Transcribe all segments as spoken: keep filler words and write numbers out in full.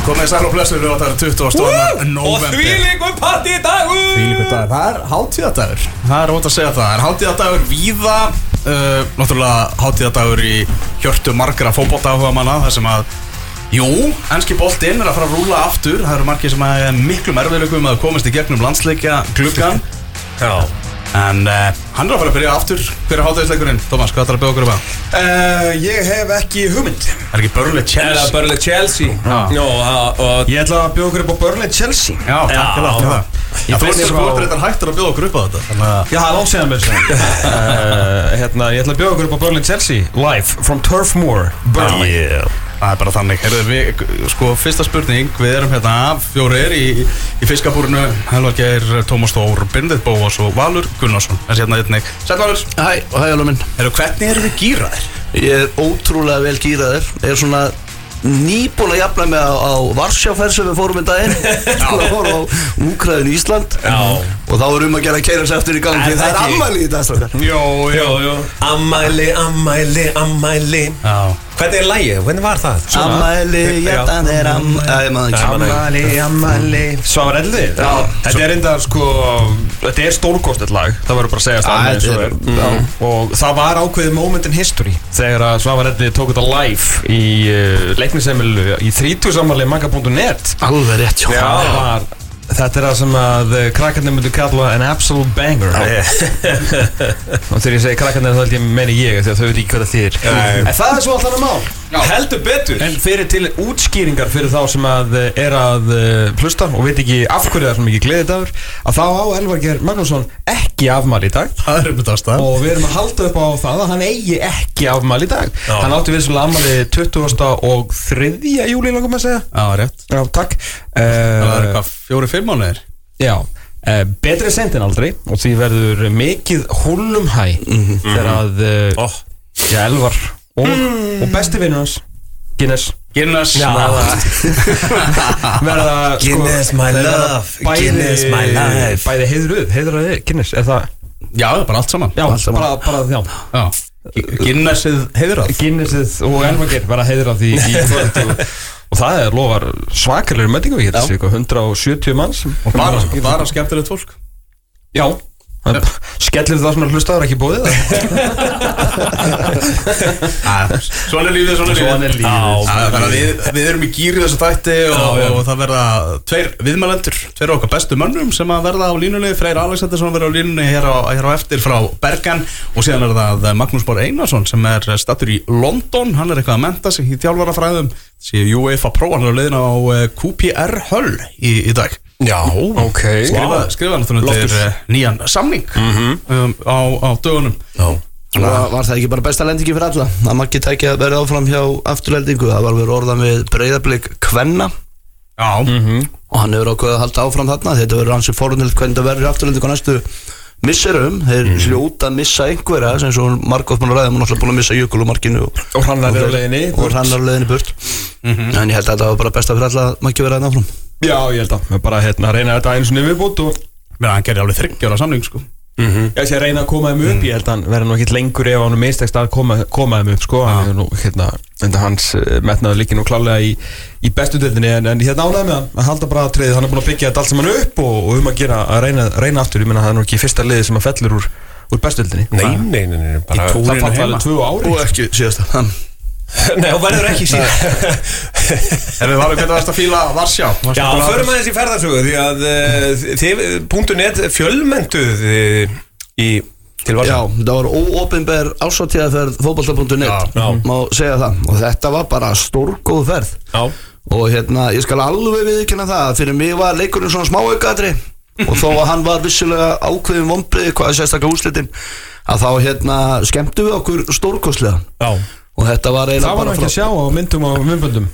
Komið sæl og blessur við þetta er tuttugasta og annan nóvember. Og þvílíkur partídagur. Þvílíkur dagur, það er hátíðardagur. Það er ótt að segja það, það er hátíðardagur víða uh, Náttúrulega hátíðardagur í hjörtu margra fótboltaáhugamanna. Það sem að, jú, enski boltinn er að fara að rúla aftur. Það eru margir sem að miklu erfiðleikum að komast í gegnum landsleikja gluggan. Já. En uh, hann er að fara að byrja aftur. Hver er hátíðisleikurinn? Thomas, hvað ætlar að bjóða okkur um það? Uh, ég hef ekki hugmynd. Er ekki Burnley Chelsea? Er það Burnley Chelsea? Já. Jó, og Ég ætla að bjóða okkur upp á Burnley Chelsea. Já, takk fyrir það. Já, þú veist að þú er þetta hættur að bjóða okkur upp á þetta. Þannig að Já, það er ánsegðan með þessu uh, Hérna, ég ætla að bjóða okkur upp á Burnley Chelsea Live from Turf Moor, Burnley. yeah. Það er bara þannig. Heyrðu, við, sko, fyrsta spurning. Við erum hérna fjórir í, í fiskabúrinu. Helvar Geir, Tómas Þór, Benedikt Bóas og Valur Gunnarsson. Þessi hérna einnig. Sæll Valur. Hæ, og hæ alveg minn. Heyrðu, hvernig erum við gíraðir? Ég er ótrúlega vel gíraður. Ég er svona nýbúin að jafna mig á, á Varsjáferð sem við fórum í daginn. Við fórum á Úkraínu Ísland. Já. Og þá er um að gera að keyra sig aftur í gang. En Það er ekki. ammæli í dag, strákar. Jó, jó, jó. Ammæli, ammæli, ammæli. Já. Hvernig er lagið? Hvernig var það? Ammæli, jættan er ammæli. Æ, maður ekki. Ammali, ammali Svavar Eldi. Já. Þetta er enda sko Þetta er stórkostlegt lag. Það verður bara að segja Já, það eins og þetta er. er- já. Og það var ákveðið moment in history þegar að Svavar Eldi tók þetta live í uh, leiknisemilu í þrítugsafmæli Magga punktur net. Alveg rétt, já. Það var Þetta er það sem að uh, krakkarnir myndu kalla an absolute banger. Og þegar ég segi krakkarnir þá held ég meini ég því að þau veit ekki hvað það þýðir. Nei. En það er svo allt annað mál. Heldur betur. En fyrir til útskýringar fyrir þá sem að uh, er að uh, hlusta og veit ekki af hverju það er svona mikið gleðidagur, að þá á Elvar Geir Magnússon ekki afmæli í dag. Það er um þetta ástæð. Og við erum að halda upp á það að hann eigi ekki afmæli í dag. Já. Hann átti við svona afmæli tuttugasta og þriðja júlí langum að segja. Já, rétt. Já, takk. Það er Uh, eitthvað fjóri, fimm mánuðir. já, uh, betri sent en aldrei og því verður mikið húlum hæ þegar að uh, Oh. já, Elvar og, og besti vinnur hans Guinness Guinness. Já. verða Guinness, my love. Guinness, my life. bæði heiðruð, heiðruð Guinness, er það? Já, það er bara allt saman. Já, Allt saman. bara, bara já Já. Guinnessið heiðrað. Guinnessið og Elvar Geir bara heiðrað í, í kvöld og, og það er lofar svakalegri möndingu við getum sig hundrað og sjötíu manns Og bara, bara skemmtilegt fólk. já, skellir það svona hlustaður ekki bóðið Æ, Svona er lífið, svona er lífið. Svona er lífið. Já, þannig að við, við erum í gíri þessu þætti og, Já, já. og það verða tveir viðmælendur, tveir af okkar bestu mönnum sem að verða á línunni. Freyr Alexandersson verða á línunni hér á, hér á eftir frá Bergen og síðan er það Magnús Már Einarsson sem er stattur í London. Hann er eitthvað að mennta sig í þjálfarafræðum, sé UEFA Pro, hann er á leiðin á eh, Q P R Hull í, í dag. Já, ok. Skrifa, skrifa hann þannig til eh, nýjan samning um, á, á dögunum. Já. Og var það ekki bara besta lendingi fyrir alla? Það maður ekki tækja að verða áfram hjá afturlendingu. Það var verið orðað með Breiðablik kvenna Já. og hann hefur ákveðið að halda áfram þarna. Þetta verður hansi forunilegt hvernig það verður afturlendingu á næstu misserum. Þeir hljóta að missa einhverja sem svo margótt mann að ræða, mann alltaf búin að missa Jökul og Markinu og, og hann er á leiðinni og hrannar á leiðinni burt. En ég held að þetta var bara besta fyrir alla að maður ekki verða þarna áfram. já, ég held að við bara hérna reyna þetta einu sinni viðbútt og Mér hann gerði alveg þriggja ára samning sko. ég sé að reyna að koma þeim upp ég held að hann verði nú ekkert lengur ef hann mistekst að koma, koma þeim upp sko hann er nú hérna enda hans uh, metnaður líki nú klálega í, í bestu deildinni en, en hérna ánægði með hann að halda bara triðið hann er búin að byggja þetta allt saman upp og, og um að gera að reyna, reyna aftur ég menna það er nú ekki fyrsta liði sem að fellur úr, úr bestu deildinni Nei, nei, nei, nei, bara Í túr- það falla alveg tvö ári Og ekki síðasta. Nei, og verður ekki síðan. En við varum hvernig varst að fíla Varsjá. Varstu Já, búin að- förum aðeins í ferðarsögu því að uh, þið, punktur net fjölmenntuð uh, í til Já, Varsjá. það var óopinber árshátíðaferð fótbolta punktur net, Já, já. má segja það. Og þetta var bara stórgóð ferð. Já. Og hérna, ég skal alveg viðurkenna það að fyrir mig var leikurinn svona smá aukaðri og þó að hann var vissulega ákveðin vonbrigði hvað er sérstaklega úrslitin að þá hérna skemmtu við okkur stórkostlega Já. og þetta var eiginlega það var nú ekki að sjá á myndum og myndböndum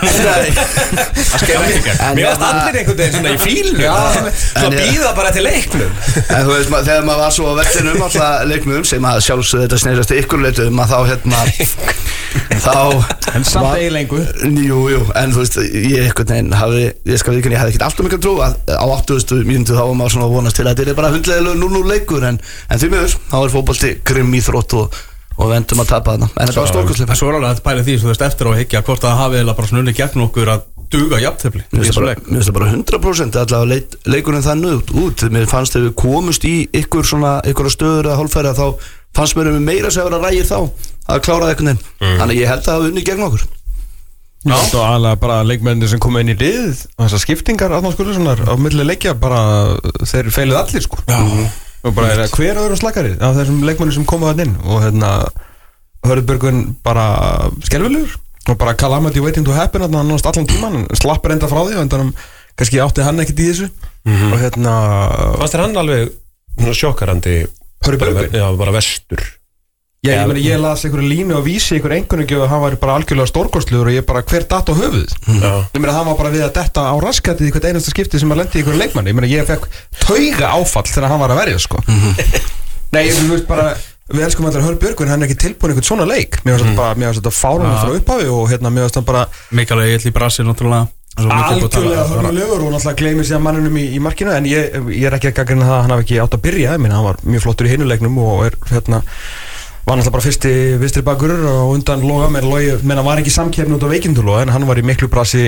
En Mér varst allir einhvern veginn svona í fílnu Svo En- býða bara til leiknum En þú veist, ma- þegar maður var svo að veltinu um alltaf leiknum sem að sjálfsögðu þetta sneiðast ykkur leitum að þá hérna þá en samt var- eiginlega lengur Jú, jú, en þú veist, ég einhvern veginn hafi, ég skal ekki, ég hefði ekkert alltaf mikil trú að á áttugasta mínútu þá var maður svona að vonast til að þetta er bara hundlegilega núll núll leikur en, en því miður, þá er fótbolti grimm íþrótt og, og við endum að tapa þarna en þetta var stórkostlega En svo er alveg að pæla því, svo þú veist, eftir á að higgja hvort það hafi eða bara svona unni gegn okkur að duga jafntefli Mér finnst það bara hundra prósent allavega leit, leikurinn þannig út, út Mér fannst þegar við komust í ykkur svona ykkur stöður að hálfæra þá fannst mér um meira sem að vera rægir þá að klára það einhvern veginn mm. Þannig að ég held að það hafa unni gegn okkur Já, og alveg bara leikmennir sem koma inn í lið og þessar skiptingar Arnar Skúlasonar á milli leikja bara þeir feilið allir sko Já. Og bara er hver öðrum slakari af þessum leikmennir sem koma þann inn og hérna Hörðbjörgun bara skelfilegur og bara calamity waiting to happen hann náðast allan tíman, slappar enda frá því og endanum kannski átti hann ekkert í þessu mm-hmm. og hérna Fannst þér hann alveg sjokkarandi Hörðbjörgun? Já, bara vestur Já, ég, meni, ég las einhverju línu og vísi einhverju einhverju og hann var bara algjörlega stórkostlegur og ég bara hver datt á höfuð mm. Ég meina hann var bara við að detta á raskatið í hvert einasta skipti sem að lendi í einhverju leikmanni Ég meina ég fekk tauga áfall þegar hann var að verja sko mm-hmm. Nei, þú veist bara við elskum allir Hörðbjörgun, hann er ekki tilbúin einhvern svona leik Mér var þetta mm. bara fáránlega frá upphafi og hérna mér var þetta bara Mikael Egill í Brasil náttúrulega algjörlega hörmulegur og náttúrulega gleymir síðan manninum í, í markinu en ég, ég er ekki að gagnrýna það að hann hafi ekki átt að byrja ég meina hann var mjög flottur í hinuleiknum og er hérna var náttúrulega bara fyrsti vinstri bakur og undan Loga með Logi, menn hann var ekki samkeppni út á veikindulóga en hann var í miklu brasi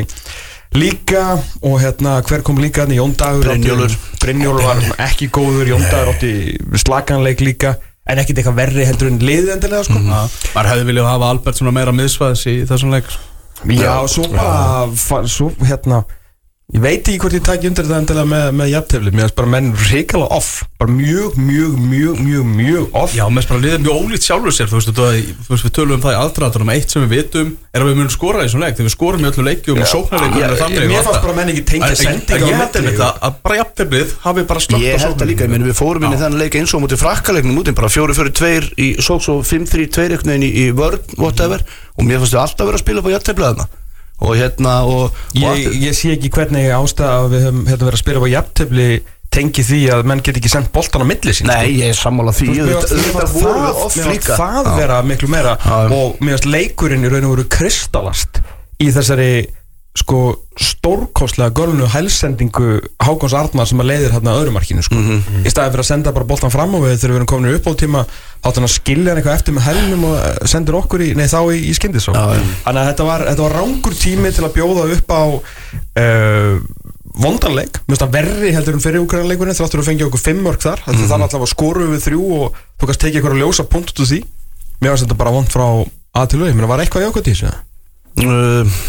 líka og hérna hver kom líka hann í Jón Dagur Brynjólfur Brynjólfur var ekki góður, Jón Dagur átti slaganleik líka en ekkert eitthvað verri heldur en liðið endilega sko mm. Maður hefði viljað hafa Albert svona meira miðsvæðis í þessum leik Já, og svo bara svo hérna ég veit ekki hvort ég tæki undir þetta endilega með, með jafntefli, mér finnst bara menn hrikalega off bara mjög, mjög, mjög, mjög, mjög off Já, mér finnst bara liðið mjög ólíkt sjálfur sér þú veist, þú veist, við tölum um það í aðdraðanum eitt sem við vitum er að við munum skora í svona leik þegar við skorum í öllu leikjum og sóknarleikum Mér fannst bara menn ekki tengja sendinga Ég held einmitt að bara jafnteflið hafi bara slögt Ég held það líka, ég meni við fórum inn í þann leik eins og mútið frakkaleiknum úti bara fjórir fjórir tveir í sóks og fimm þrír tveir í, í vörn, whatever og mér fannst við alltaf vera að spila upp á jafnteflið og hérna og, og ég, ég sé ekki hvernig ástæða að við höfum hérna, verið að spila á jafntefli tengi því að menn get ekki sendt boltan á milli sín Nei, ég er sammála því Þetta voru oft líka Það vera miklu meira og mér finnst leikurinn í raun og veru kristallast í þessari sko stórkostlega gölnu hælsendingu Hákons Arnar sem að leiðir hérna öðrumarkinu sko mm-hmm. í staðið fyrir að senda bara boltan fram og við þegar við erum komin í uppbóltíma þá þannig að skilja hann eitthvað eftir með hælnum og sendir okkur í, nei þá í, í skyndisókn þannig að þetta var, þetta var rangur tími til að bjóða upp á uh, vondanleik, mér finnst það verri heldur en fyrir úkrainleikurinn þráttur að fengja okkur fimm mörk þar mm-hmm. þannig að alltaf skorum við þrjú og þú kannst tekið eitthvað að ljósa punkt út úr því mér finnst þetta bara vond frá A til Ö mér var eitthvað jákvæmt í þessu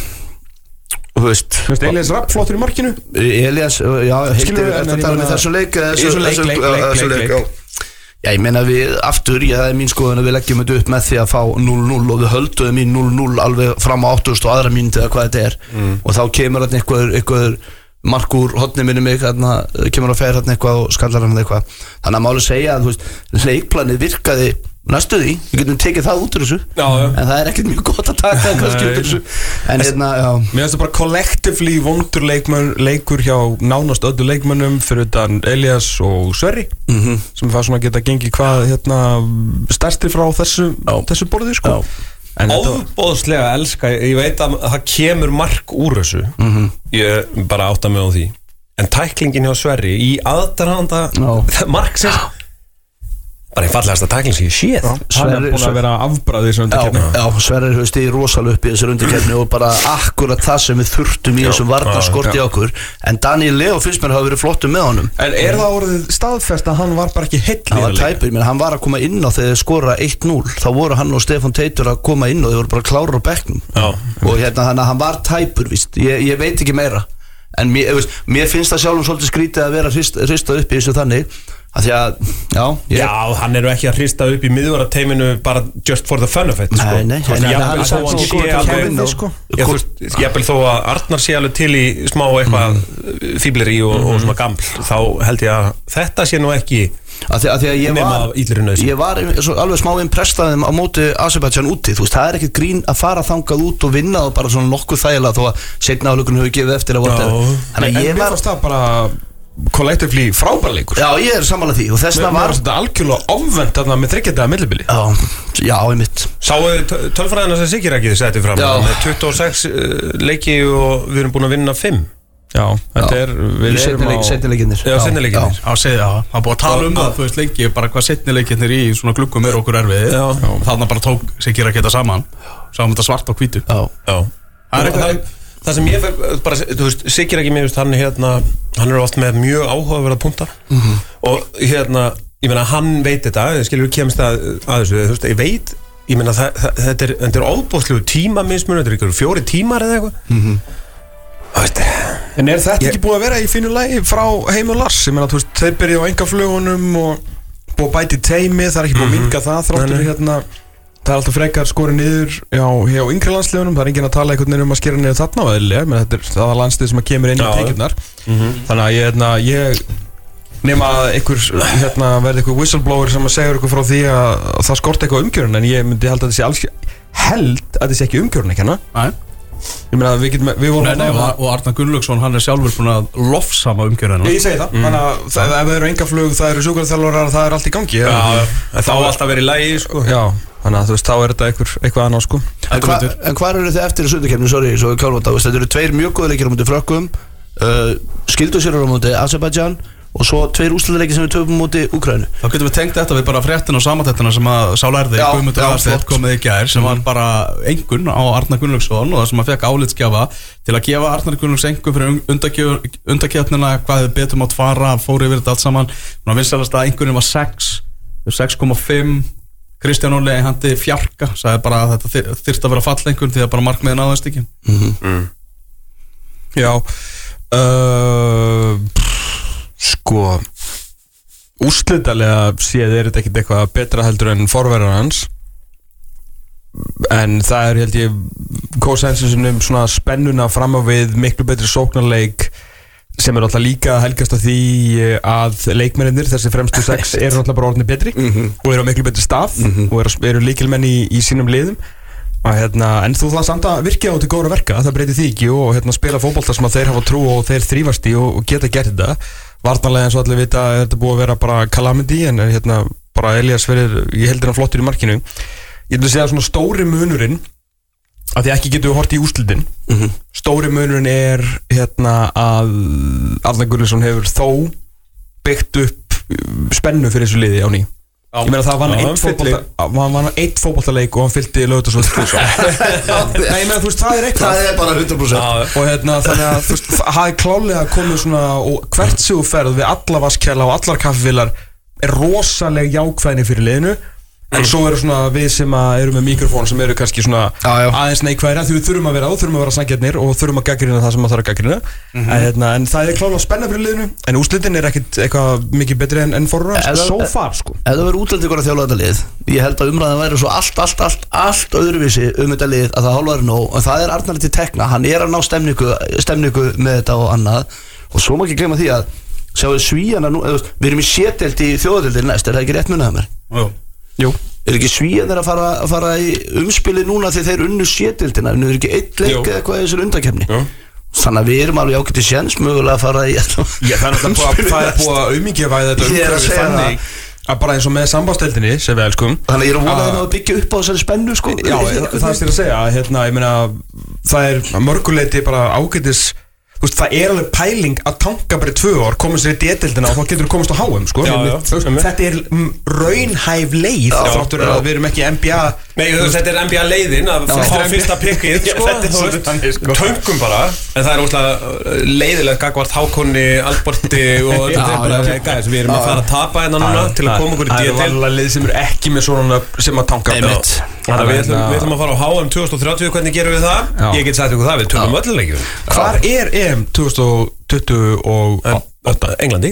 Þú veist Elias Rapp flottur í markinu Elias, já, heitir þetta tala með þessu leik Þessu leik, leik, leik, leik Já, ég meina við aftur, ég það er mín skoðun að við leggjum þetta upp með því að fá núll núll og við höldum í núll núll alveg fram á áttugasta og aðra mínútu eða hvað þetta er mm. og þá kemur þarna eitthvað, eitthvað mark úr hotni minni mig þarna, kemur að fer þarna eitthvað og skallar hann eitthvað þannig að máli segja að þú veist, leikplanið virkaði næstu því, við getum tekið það út úr þessu já, já. en það er ekkert mjög gott að taka það kannski út úr þessu en hérna, já Mér finnst það bara kollektivlí vondur leikmenn, leikur hjá nánast öllu leikmennum fyrir utan Elias og Sverri mm-hmm. sem það svona geta gengið hvað hérna, stærsti frá þessu, þessu borði sko. Óbóðslega elska, ég veit að það kemur mark úr þessu mm-hmm. ég bara átta mig á því en tæklingin hjá Sverri í aðdraganda marksins bara einn fallegasta tækling sem ég séð hann er búin að vera afbræði í þessu undirkeppni já, já, Sverrir hefur stigið rosalega upp í þessu undirkeppni og bara akkurat það sem við þurftum í þessum varnarskorti okkur en Daniel Leo finnst mér hafa verið flottur með honum en er það orðið staðfest að hann var bara ekki heill hann var tæpur, menn hann var að koma inn á þegar þeir skora eitt núll þá voru hann og Stefán Teitur að koma inn og þeir voru bara klárar á bekknum og hérna þannig að hann var tæpur víst. Ég, ég veit ekki meira en mér, mér finnst það sjálfum svolítið skrítið að vera hrist, hristað upp í þessu þannig að því að, já ég... Já, hann er ekki að hrista upp í miðvarateiminu bara just for the fun of it Nei, sko. nei, nei Jafnvel þó að sé alveg Jafnvel þó að Arnar sé alveg til í smá eitthvað mm. fíbleri og, mm. og svona gaml þá held ég að þetta sé nú ekki að því að, því að ég var, ég var alveg smá imprestaðum á móti Azerbaijan úti, þú veist, það er ekkert grín að fara þangað út og vinna og bara svona nokkuð þægilega þó að seinna álugunum hefur gefið eftir að vorta en mér fannst það bara kollektivlí frábærleikur já, ég er samanlega því og þessna var þetta algjörlega omvend þarna með þryggjadaga millibili já, já, einmitt Sáu tölfræðina sem Siggi Raggi setti fram með tuttugu og sex leiki og við erum búin að vinna fimm já, þetta er við erum á seinnileikinnir já, seinnileikinnir já, segið það það er búin að tala um það, þú veist, lengi bara hvað seinnileikinnir í svona gluggum er okkur erfið þannig bara tók Siggi Raggi þetta saman sáum þetta svart á hvítu já, já það er eitthvað það sem ég fer bara, þú veist, Siggi ekki mér, hann hérna hann er oft með mjög áhugaverða punta mm-hmm. og hérna, ég meina hann veit þetta, skilur við kemst að, að þessu, þú veist, ég veit ég meina það, það, þetta er, þetta er óbúðslegu tímamismun, þetta er ykkur fjóri tímar eða eitthvað mm-hmm. En er þetta ég, ekki búið að vera í fínu lagi frá Heim og Lars? Ég meina, þú veist, þeir byrja á engaflugunum og búið að bæti teimi, það er ekki búið að minka það þráttur hérna, það er alltaf frekar skorið niður já, hjá yngri landsliðunum, það er enginn að tala einhvern veginn um að skera niður þarna á eðlilega, menn þetta er það landslið sem að kemur inn í tekjurnar mm-hmm. þannig að ég, hérna, ég nema að einhver, hérna, verði einhver whistleblower sem að segja ykkur frá því að það skort eitthvað umgjörun, en ég myndi held að þetta sé alls held að þetta sé ekki umgjörun ekki hana Ég meina við getum við vorum nei, nei, og, og Arnar Gunnlaugsson hann er sjálfur búin að lofsama umgjörðina. Ég segi það. Mm. Þannig að það, ef það eru engaflug, það eru sjúkraþjálfarar, það er allt í gangi. Já, ja. þá alltaf verið í lagi sko. Já, þannig að þú veist þá er þetta eitthvað eitthvað annað sko. En hvað en hvað eru þið eftir í sundarkeppni, sorry, svo kálfanda, þetta eru tveir mjög góða leikir á móti Frökkum, uh, skildu sér á móti Azerbaijan og svo tveir úrslitaleikir sem við töpum móti Úkraínu. Þá getum við tengt þetta við bara fréttina og samantættina sem að sá lærði Guðmundur Aðarsteinn komið í gær sem var bara engun á Arnar Gunnlaugsson og það sem að fekk álitsgjafa til að gefa Arnar Gunnlaugs engun fyrir undakeppnina hvað þið betur mátt fara, fór yfir þetta allt saman. Þannig að vinsælast að engunin var sex, sex komma fimm, Kristján Óli hendi fjarka, sagði bara að þetta þyrfti að vera fallengun því að bara markmiðin náðist ekki. Mm-hmm. Mm. Já, uh, sko úrslitalega séð er þetta ekkert eitthvað betra heldur en forverðar hans en það er held ég konsensusin um svona spennuna fram á við miklu betri sóknarleik sem er alltaf líka helgast af því að leikmennir þessi fremstu sex eru alltaf bara orðinni betri mm-hmm. og eru á miklu betri stað mm-hmm. og eru, eru líkilmenn í, í sínum liðum og hérna, en þú það samt að virkja á til góðra verka, það breytir því ekki og hérna spila fótbolta sem að þeir hafa trú og þeir þrífast í og, og geta gert þetta varnarlega eins og allir vita er þetta búið að vera bara calamity en hérna bara Elías verið, ég heldur hann flottur í markinu ég vil segja svona stóri munurinn að því ekki getur við hort í úrslitin mm-hmm. stóri munurinn er hérna að Arnar Gunnlaugsson hefur þó byggt upp spennu fyrir þessu liði á ný ég meina það var hann eitt fótbolta var hann eitt fótboltaleik og hann fyllti Laugardalsvöll nei ég meina þú veist það er eitthvað það er bara hundrað prósent og hérna þannig að þú veist það er klálega komið svona og hvert sem þú ferð við alla vaskjala og allar kaffivillar er rosaleg jákvæðni fyrir liðinu en svo eru svona við sem að eru með mikrofón sem eru kannski svona já, já. aðeins neikvæðir því við þurfum að vera á, þurfum að vera sanngjarnir og þurfum að gaggrina það sem að þarf að gaggrina mm-hmm. en, hérna, en það er klálega spenna fyrir liðinu en úrslitin er ekkit eitthvað mikið betri en, en forröðan so far sko ef það verður útlendingur að þjálfa þetta lið ég held að umræðan væri svo allt, allt, allt, allt öðruvísi um þetta lið að það hálfa er nóg og það er Arnar til tekna, hann er að ná stemningu, stemningu með þetta og annað og svo má ekki glemma því að sjáu Svíana nú, við erum í sétdeild í þjóðadeildinni næst, er það ekki rétt munið að mér? Jú Er ekki Svíðar að fara, að fara í umspili núna þegar þeir unnu sétildina en er ekki eitt leik eða eitthvað í þessar undakefni þannig að við erum alveg ágætt í séns mögulega að fara í Já, það er náttúrulega það er búið að umíkjavæða þetta umhverfi þannig að bara eins og með sambandsteildinni sem við elskum þannig að ég er að vona að byggja upp á þessari spennu sko Já, það er styrir að segja hérna, ég meina, það er mörguleiti bara ágættis Þú veist, það er alveg pæling að tanka bara í tvö ár komast þér í D-deildina og þá getur þú komast á H M sko. já, já, Þetta er raunhæf leið þáttur að við erum ekki N B A Nei, þetta er N B A leiðin að fá fyrsta pikkið sko, sko. Töngum bara en það er óslega leiðilegt gagvart Hákonni, Alberti og þetta við erum að fara að tapa hérna núna til að koma okkur í D-deild Það er alveg leið sem er ekki með svona sem að tanka Þannig að við ætlum, við ætlum að fara á H M twenty thirty, hvernig gerum við það? Já. Ég get sagt ykkur það, við tölum öllu leikjum. Hvar er E M twenty twenty-eight? Englandi.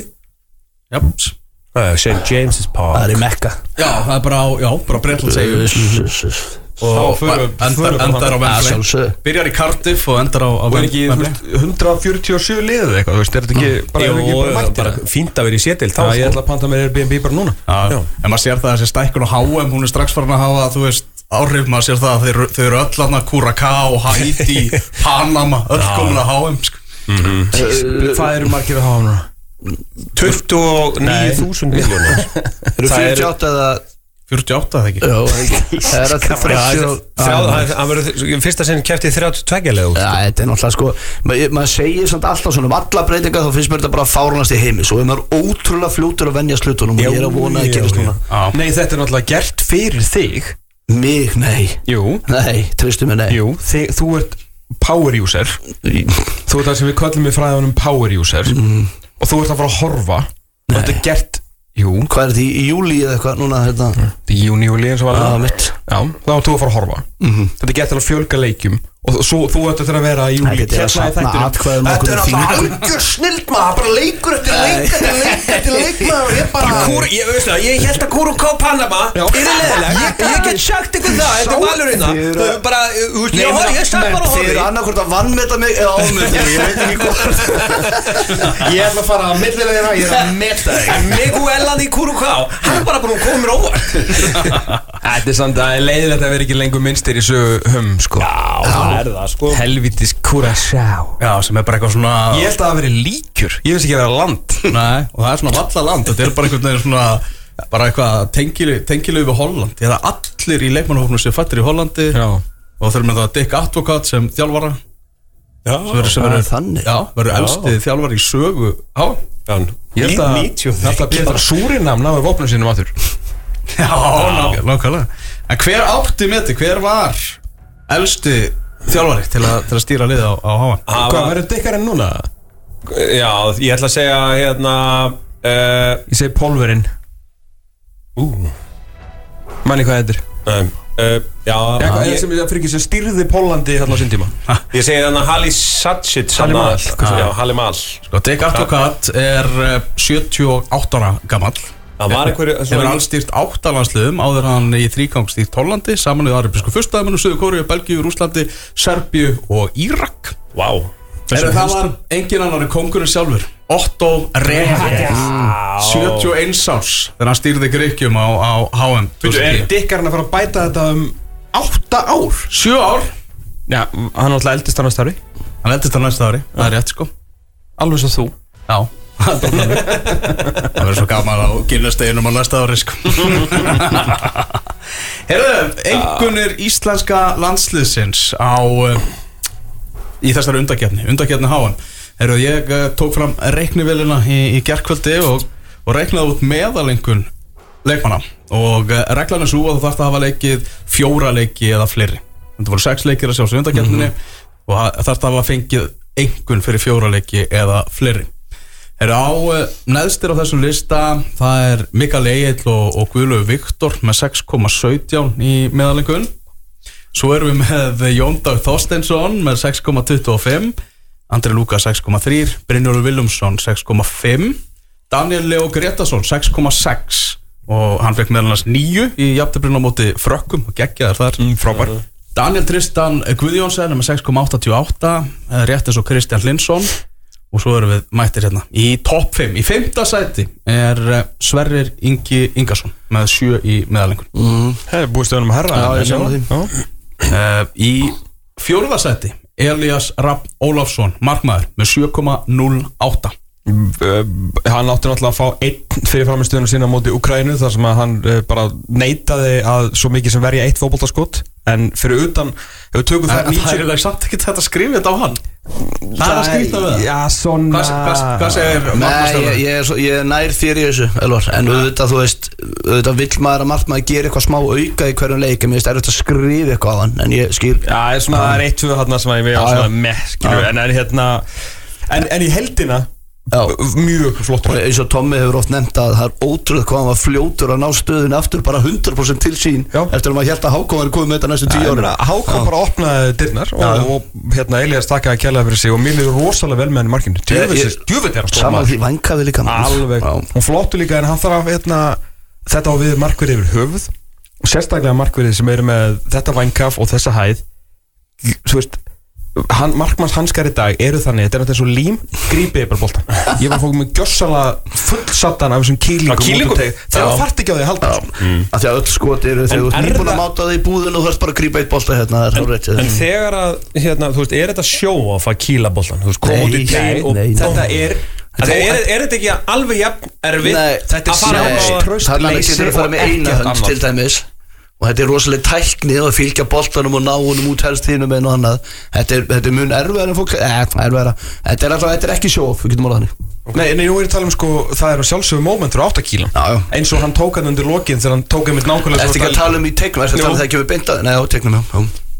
Japs. Það er Saint James's Park. Það er í Mekka. Já, það er bara á, já, bara Bretland segjum. Og endar á Wembley. Byrjar í Cardiff og endar á Wembley. Og ekki one forty-seven liðið eitthvað, þú veist, er þetta ekki bara ekki bara mættir? Bara fínt að vera í sétild þá. Já, ég ætla að panta mér Airbnb bara núna. Já, en maður sér það að þessi stækkun á H M, hún er strax farin að hafa, þú veist, áhrif, maður sér það að þeir, þeir eru öll aðna Curacao, Haiti, Panama, öll komin að H M, sko. Hvað eru margir að H M núna? tuttugu og níu þúsund miljónir. Eru fjörutíu og átta eða fjörutíu og átta eða ekki? Já, ekki. Það er alltaf þrjátíu. Það verður fyrsta sinn keppti þrjátíu og tvö leið. Já, þetta er náttúrulega sko, maður segir samt alltaf svona um alla breytinga þá finnst mér þetta bara fáránast í heimi. Svo er maður ótrúlega fljótur að venja slutunum og ég er að vona að gerast núna. Nei, þetta er náttúrulega gert fyrir þig. Mig, nei. Jú. Nei, tristu mig, nei. Jú, þig, þú ert power user Þú ert það sem við köllum í fræðunum power user mm. og þú ert að fara að horfa og þetta er gert Jú Hvað er þetta í júli eða eitthvað núna þetta? Þetta er í júni, júli eins og var það mitt Já, þá ert þú að fara að horfa mm-hmm. Þetta er gert til að fjölga leikjum og svo, þú ert að vera í júli Þetta er að safna atkvæðum Þetta er alltaf algjör snild maður bara leikur eftir leik eftir leik eftir leik maður Ég bara Ég veist það, ég held að Kúru K. Panama er leðileg Ég get sagt ykkur það, þetta er valurinn það Þau er bara, þú veist, ég sagt bara Þið eru annarkvort að vannmeta mig eða ámeta mig Ég veit ekki hvað Ég ætla að fara að millilegina, ég er að meta þig Miguelan í Kúru K. Hann er bara búin að koma mér óvart Þetta er samt að leiðilegt að vera ekki lengur minnstir í sögu hum, sko Já, það er það, sko Helvítis Curaçao Já, sem er bara eitthvað svona Ég held að það veri líkjur, ég veist ekki að vera land Nei, og það er svona valla land Þetta er bara einhvern veginn svona bara eitthvað tengilegu við Holland Ég það allir í leikmannahóknum sem fættir í Hollandi Já og þau eru með það Dick Advocat sem þjálfara Já, það er þannig Já, verður elsti þjálfari í sögu Já, ég held að Það er að Petra Súrinam náðu vopnum sínum aftur Já, nákvæmlega En hver átti með þetta, hver var elsti þjálfari til að, til að stýra liðið á, á háan? Hvað, verður Dickar enn núna? Já, ég ætla að segja hérna uh, Ég segi Pólverinn Ú Manni hvað þetta er? um, uh, Já, Já hvað er sem, fyrir ekki sem stýrði Pólandi hérna á sín tíma? Ég segi þannig Halisacic Halimal Já, Halimal Sko, Dick Advocat er sjötíu og átta ára gamall Það var einhverju Hefur alls stýrt áttalandsliðum áður hann í þrígang stýrt Hollandi saman við Arabísku furstadæminu, Suður Kóreu, Belgíu, Rússlandi, Serbíu og Írak Vá Það var engin annar en kóngurinn sjálfur Otto Rehhagel sjötíu og eins árs þegar hann stýrði Grikkjum á, á H M Er Dickarinn að fara að bæta þetta um átta ár? sjö ár Já, hann er alltaf eldist á næsta ári Hann eldist á næsta ári, það er rétt sko Alveg svo þú Já Það verður svo gaman á gilnasteginum á næsta ári sko. Herðu, einhvernir íslenska landsliðsins á uh, í þessari undankeppni undankeppni H M Herðu, ég uh, tók fram reiknivélina í, í gærkvöldi og, og reiknaði út meðalengun leikmanna og uh, reglan er svo að þú þarft að hafa leikið fjóra leiki eða fleiri þetta voru sex leikir að sjá sig undankeppninni mm-hmm. og þarft að hafa fengið einhvern fyrir fjóra leiki eða fleiri Er á uh, neðstir á þessum lista það er Mikael Egill og, og Guðlaugur Viktor með sex komma sautján í meðalengun Svo erum við með Jón Dag Þorsteinsson með sex komma tuttugu og fimm Andri Lúka sex komma þrjú Brynjólfur Willumsson sex komma fimm Daniel Leo Gretarsson sex komma sex og hann fekk meðal annars níu í jafnteflinu á móti Frökkum og geggjaðar þar mm, frábær Daniel Tristan Guðjónsson með sex komma áttatíu og átta rétt eins og Kristján Hlinsson og svo erum við mættir hérna í topp fimm. Í fimmta sæti er Sverrir Ingi Ingarsson með sjö í meðalengun. Mm. Það er búið stöðunum að herra. Já, ég sjá því. Uh, í fjórða sæti Elías Rapp Ólafsson, markmaður með sjö komma núll átta. Uh, hann átti náttúrulega að fá einn fyrir framistöðunum sína á móti Úkraínu þar sem að hann uh, bara neitaði að svo mikið sem verja eitt fótboltaskot en fyrir utan hefur tökum það níutíu Það er eiginlega samt ekki þetta að skrifa þetta á hann Það er að skrifa við það Já, svona Hvað, hvað, hvað segir Nei, ég, ég, er svo, ég er nær þér í þessu Elvar. En auðvitað, þú veist auðvitað vill maður að markmaður gera eitthvað smá auka í hverjum leik en mér finnst erfitt að skrifa eitthvað á hann en ég skil Já, svona, það er eitt tvö þarna sem ég við á svona meh skilur en, en hérna en, en í heldina Já. Mjög flott og eins og Tommi hefur oft nefnt að það er ótrúlega hvað hann var fljótur að ná stöðun aftur bara hundra prósent til sín Já. Eftir að maður held að Hákon var komið með þetta næstu tíu ári Hákon bara opnaði dyrnar og, og hérna Elías takkaði kærlega fyrir sig og mér liður rosalega vel með henni markinu djúvitt er að stóma saman því vankaði líka alveg og flottu líka en hann þarf að hérna, þetta á við markverði yfir höfuð og sérstaklega markverði sem eru með þetta vankaf og þessa hæð þú veist Hann, markmanns hanskar í dag eru þannig þetta er náttúrulega svo lím, grípið bara boltan ég var fókum með gjössalega fullsattan af þessum kýlingum þegar þarf ekki á því að halda mm. að því að öll skot eru þegar þú ert nýbúin að máta það í búðinu og þú þarfst bara að grípa eitt bolta hérna, en, en þegar að, hérna, þú veist, er þetta sjó að fá kýla boltan, þú veist, koma út í tein og þetta er Er, er, er þetta ekki alveg jafn erfið að fara á það er ekki að fara með eina hönd til dæmis og þetta er rosalega tækni að fylgja boltanum og ná honum út helst hinum einu og annað þetta er, þetta er mun erfiðar en fólk eh, erfiðara. Þetta er alltaf, þetta er ekki sjóf við getum orðað þannig okay. Nei, nei, nú er ég að tala um sko það er á sjálfsögum moment fyrir áttakílan eins og hann tók hann undir lokin þegar hann tók hann með nákvæmlega Þetta er ekki að tala um í tegnum, þetta er það ekki við beintaði Nei, á tegnum, já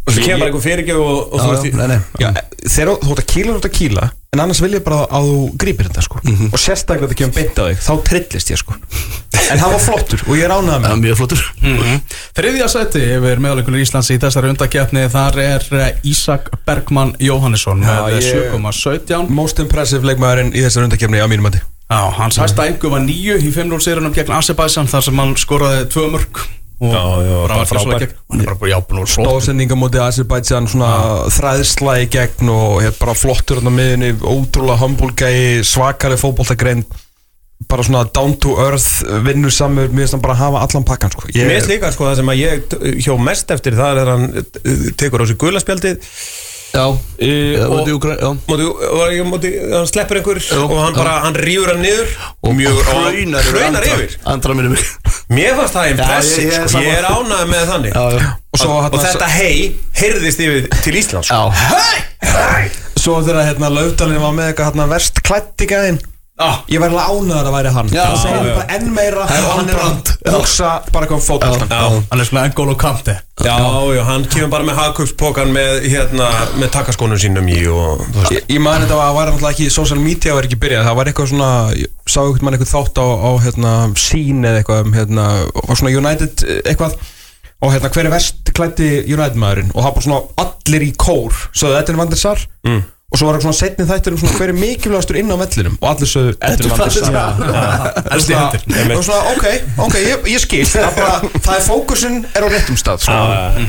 Og svo kemur bara einhver fyrirgjöf og, og Já, þú veist já, nei, nei. Já, þegar þú ert að kýla, þú ert að kýla en annars vil ég bara að þú grípir þetta sko. Mhm. og sérstaklega þetta kemur beint á þig þá trillist ég sko. en það var flottur og ég er ánægður með Já, hann. mjög flottur Mm-hmm. Þriðja sæti yfir meðaleikunum Íslands í þessari undakeppni, þar er eh, Ísak Bergmann Jóhannesson Já, með ég- sjö komma sautján. Most impressive leikmaðurinn í þessar undakefni á mínum mati. Já, hans hæsta engu var níu í fimm núll sigrinum gegn Azerbaijan þar sem hann skoraði tvö mörk og Já, já, bara bara var frábær. frábær. Hann er bara jápun og flott. Stóðsendinga móti Azerbaijan, svona þræðsla í gegn og hér bara flottur þarna miðinni, ótrúlega humble gæi, svakari fótboltagrein, bara svona down to earth, vinnusamur, mér finnst hann bara hafa allan pakkan sko. Ég, Mér finnst líka sko það sem að ég t- hjó mest eftir það er að hann uh, tekur á sig gulaspjaldið Já, e, já, og móti Úkra- já. móti, var ekki móti, hann sleppur einhver Jú, og hann já. bara, hann rífur hann niður Og mjög hraunar hraunar yfir Andra minnum mig Mér fannst það impressive ég- ég er sko, ég er sama. ánægð með þannig Já, já og svo og, hérna, og þetta hei heyrðist yfir til Íslands sko. Já, svo þegar hérna Laufdalinn var með eitthvað hérna verst klætti gæðin. Ah, Ég var alveg ánægður að væri hann. Já, það segir já. mér bara enn meira Það er og hann er on-brand. að hugsa bara eitthvað um fótboltan. Já. hann er svona N'Golo Kante. Já, já, hann kemur bara með hagkaupspokan með, hérna, með takkaskónum sínum í og þú veist Ég, ég man þetta var, var náttúrulega ekki, social media var ekki byrjað, það var eitthvað svona, ég sá eitthvað mann eitthvað þátt á, á hérna, Scene eða eitthvað, um, hérna, og svona United eh, eitthvað, og hérna hver er verst klæddi United maðurinn, og það var bara svona allir í kór, sögðu Edwin van der Sar, mm. og svo var eitthvað svona setni þættir um svona hver er mikilvægastur inn á vellinum, og allir sögðu Edwin van der Sar. Elsti hendur. Og svona, ok, ok, ég, ég skil, það er bara, það er fókusin er á réttum stað, sko.